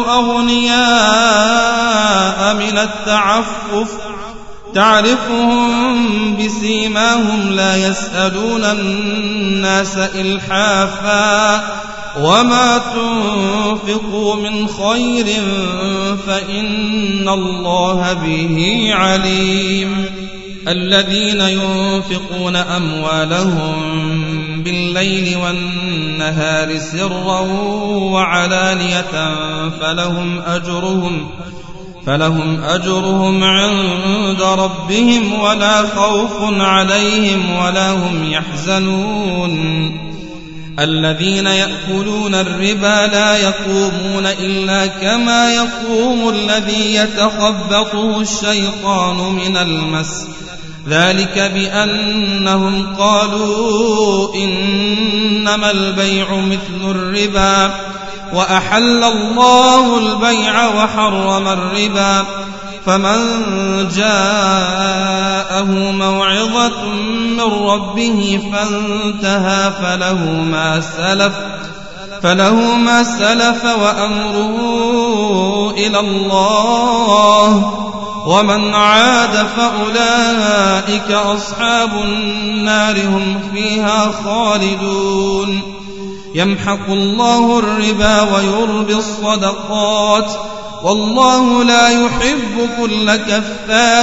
أغنياء من التعفف تعرفهم بسيماهم لا يسألون الناس إلحافا وما تنفقوا من خير فإن الله به عليم الذين ينفقون أموالهم بالليل والنهار سرا وعلانية فلهم أجرهم فلهم أجرهم عند ربهم ولا خوف عليهم ولا هم يحزنون الذين يأكلون الربا لا يقومون إلا كما يقوم الذي يتخبطه الشيطان من المس ذلك بأنهم قالوا إنما البيع مثل الربا وأحل الله البيع وحرم الربا فمن جاءه موعظة من ربه فانتهى فله ما سلف فله ما سلف وأمره إلى الله ومن عاد فأولئك أصحاب النار هم فيها خالدون يمحق الله الربا ويربي الصدقات والله لا يحب كل كفار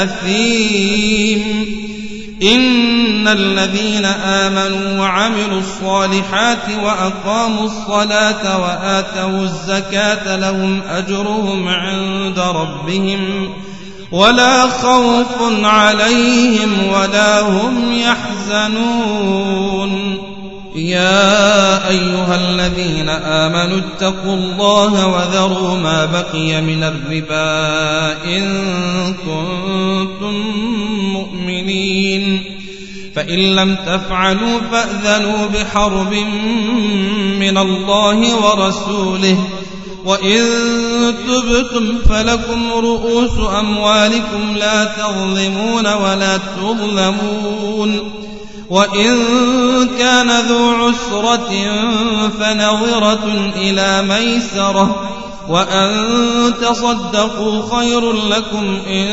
أثيم إن الذين آمنوا وعملوا الصالحات وأقاموا الصلاة وآتوا الزكاة لهم أجرهم عند ربهم ولا خوف عليهم ولا هم يحزنون يا أيها الذين آمنوا اتقوا الله وذروا ما بقي من الربا إن كنتم مؤمنين فإن لم تفعلوا فأذنوا بحرب من الله ورسوله وإن تبتم فلكم رؤوس أموالكم لا تظلمون ولا تظلمون وإن كان ذو عسرة فنظرة إلى ميسرة وأن تصدقوا خير لكم إن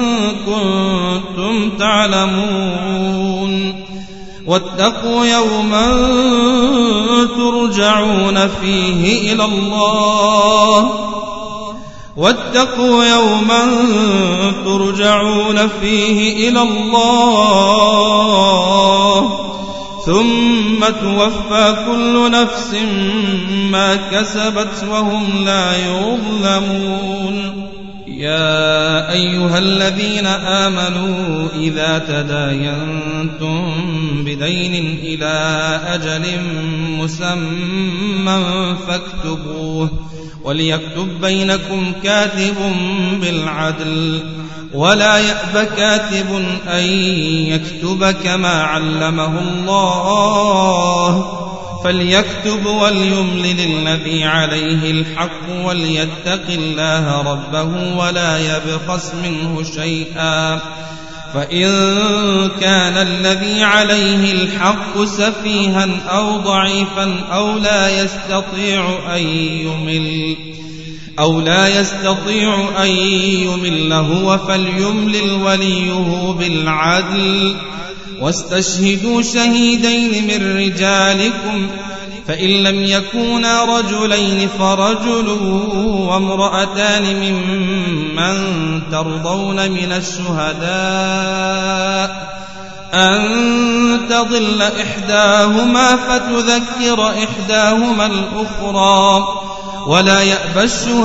كنتم تعلمون واتقوا يوما ترجعون فيه إلى الله واتقوا يوما ترجعون فيه إلى الله ثم توفى كل نفس ما كسبت وهم لا يظلمون يا أيها الذين آمنوا إذا تداينتم بدين إلى أجل مسمى فاكتبوه وليكتب بينكم كاتب بالعدل ولا يأب كاتب أن يكتب كما علمه الله فليكتب وليملل الذي عليه الحق وليتق الله ربه ولا يبخس منه شيئا فإن كان الذي عليه الحق سفيها أو ضعيفا أو لا يستطيع أن يمل أو لا يستطيع أن يمل هو فليملل وليه بالعدل واستشهدوا شهيدين من رجالكم فإن لم يكونا رجلين فرجل وامرأتان ممن ترضون من الشهداء أن تضل إحداهما فتذكر إحداهما الأخرى ولا يأبى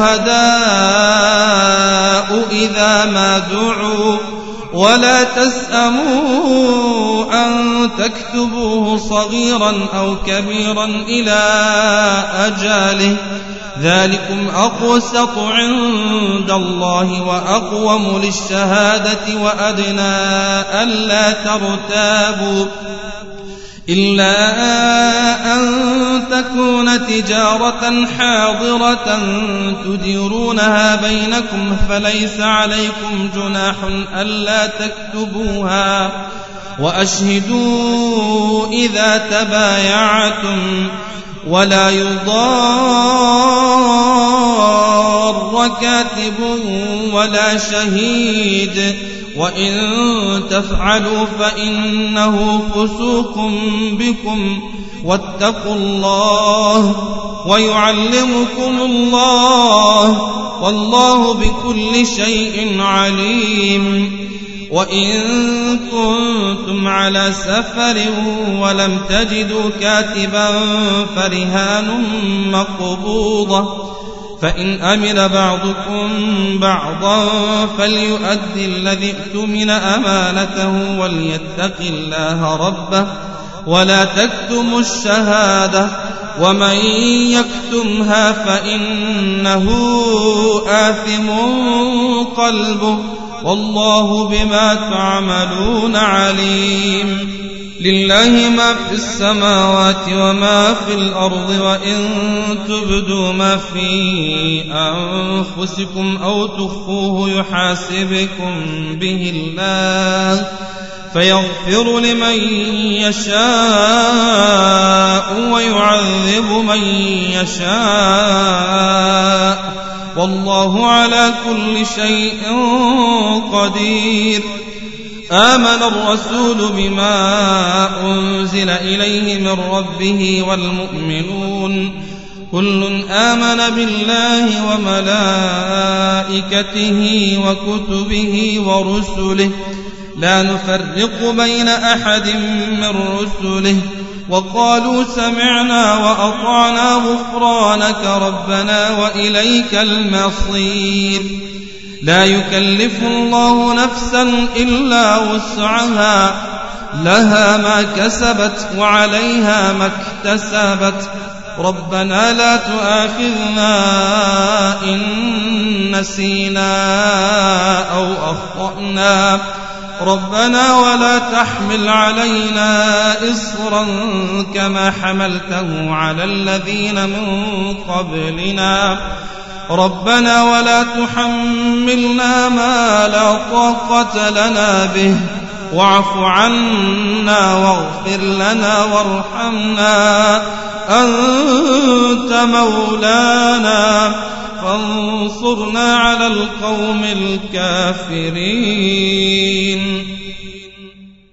الشهداء إذا ما دعوا ولا تسأموا أن تكتبوه صغيرا أو كبيرا إلى أجاله ذلكم أقسط عند الله وأقوم للشهادة وأدنى ألا ترتابوا إلا أن تكون تجارة حاضرة تديرونها بينكم فليس عليكم جناح ألا تكتبوها وأشهدوا إذا تبايعتم ولا يضار كاتب ولا شهيد وإن تفعلوا فإنه فسوق بكم واتقوا الله ويعلمكم الله والله بكل شيء عليم. وإن كنتم على سفر ولم تجدوا كاتبا فرهان مقبوضة، فإن أمن بعضكم بعضا فليؤدي الذي اؤتمن أمانته وليتق الله ربه ولا تكتموا الشهادة ومن يكتمها فإنه آثم قلبه والله بما تعملون عليم. لله ما في السماوات وما في الأرض وإن تبدوا ما في أنفسكم أو تخفوه يحاسبكم به الله فيغفر لمن يشاء ويعذب من يشاء والله على كل شيء قدير. آمن الرسول بما أنزل إليه من ربه والمؤمنون كل آمن بالله وملائكته وكتبه ورسله لا نفرق بين أحد من رسله وقالوا سمعنا وأطعنا غفرانك ربنا وإليك المصير. لا يكلف الله نفسا إلا وسعها لها ما كسبت وعليها ما اكتسبت ربنا لا تؤاخذنا إن نسينا أو أخطأنا ربنا ولا تحمل علينا إصرا كما حملته على الذين من قبلنا ربنا ولا تحملنا ما لا طاقة لنا به واعف عنا واغفر لنا وارحمنا أنت مولانا فانصرنا على القوم الكافرين.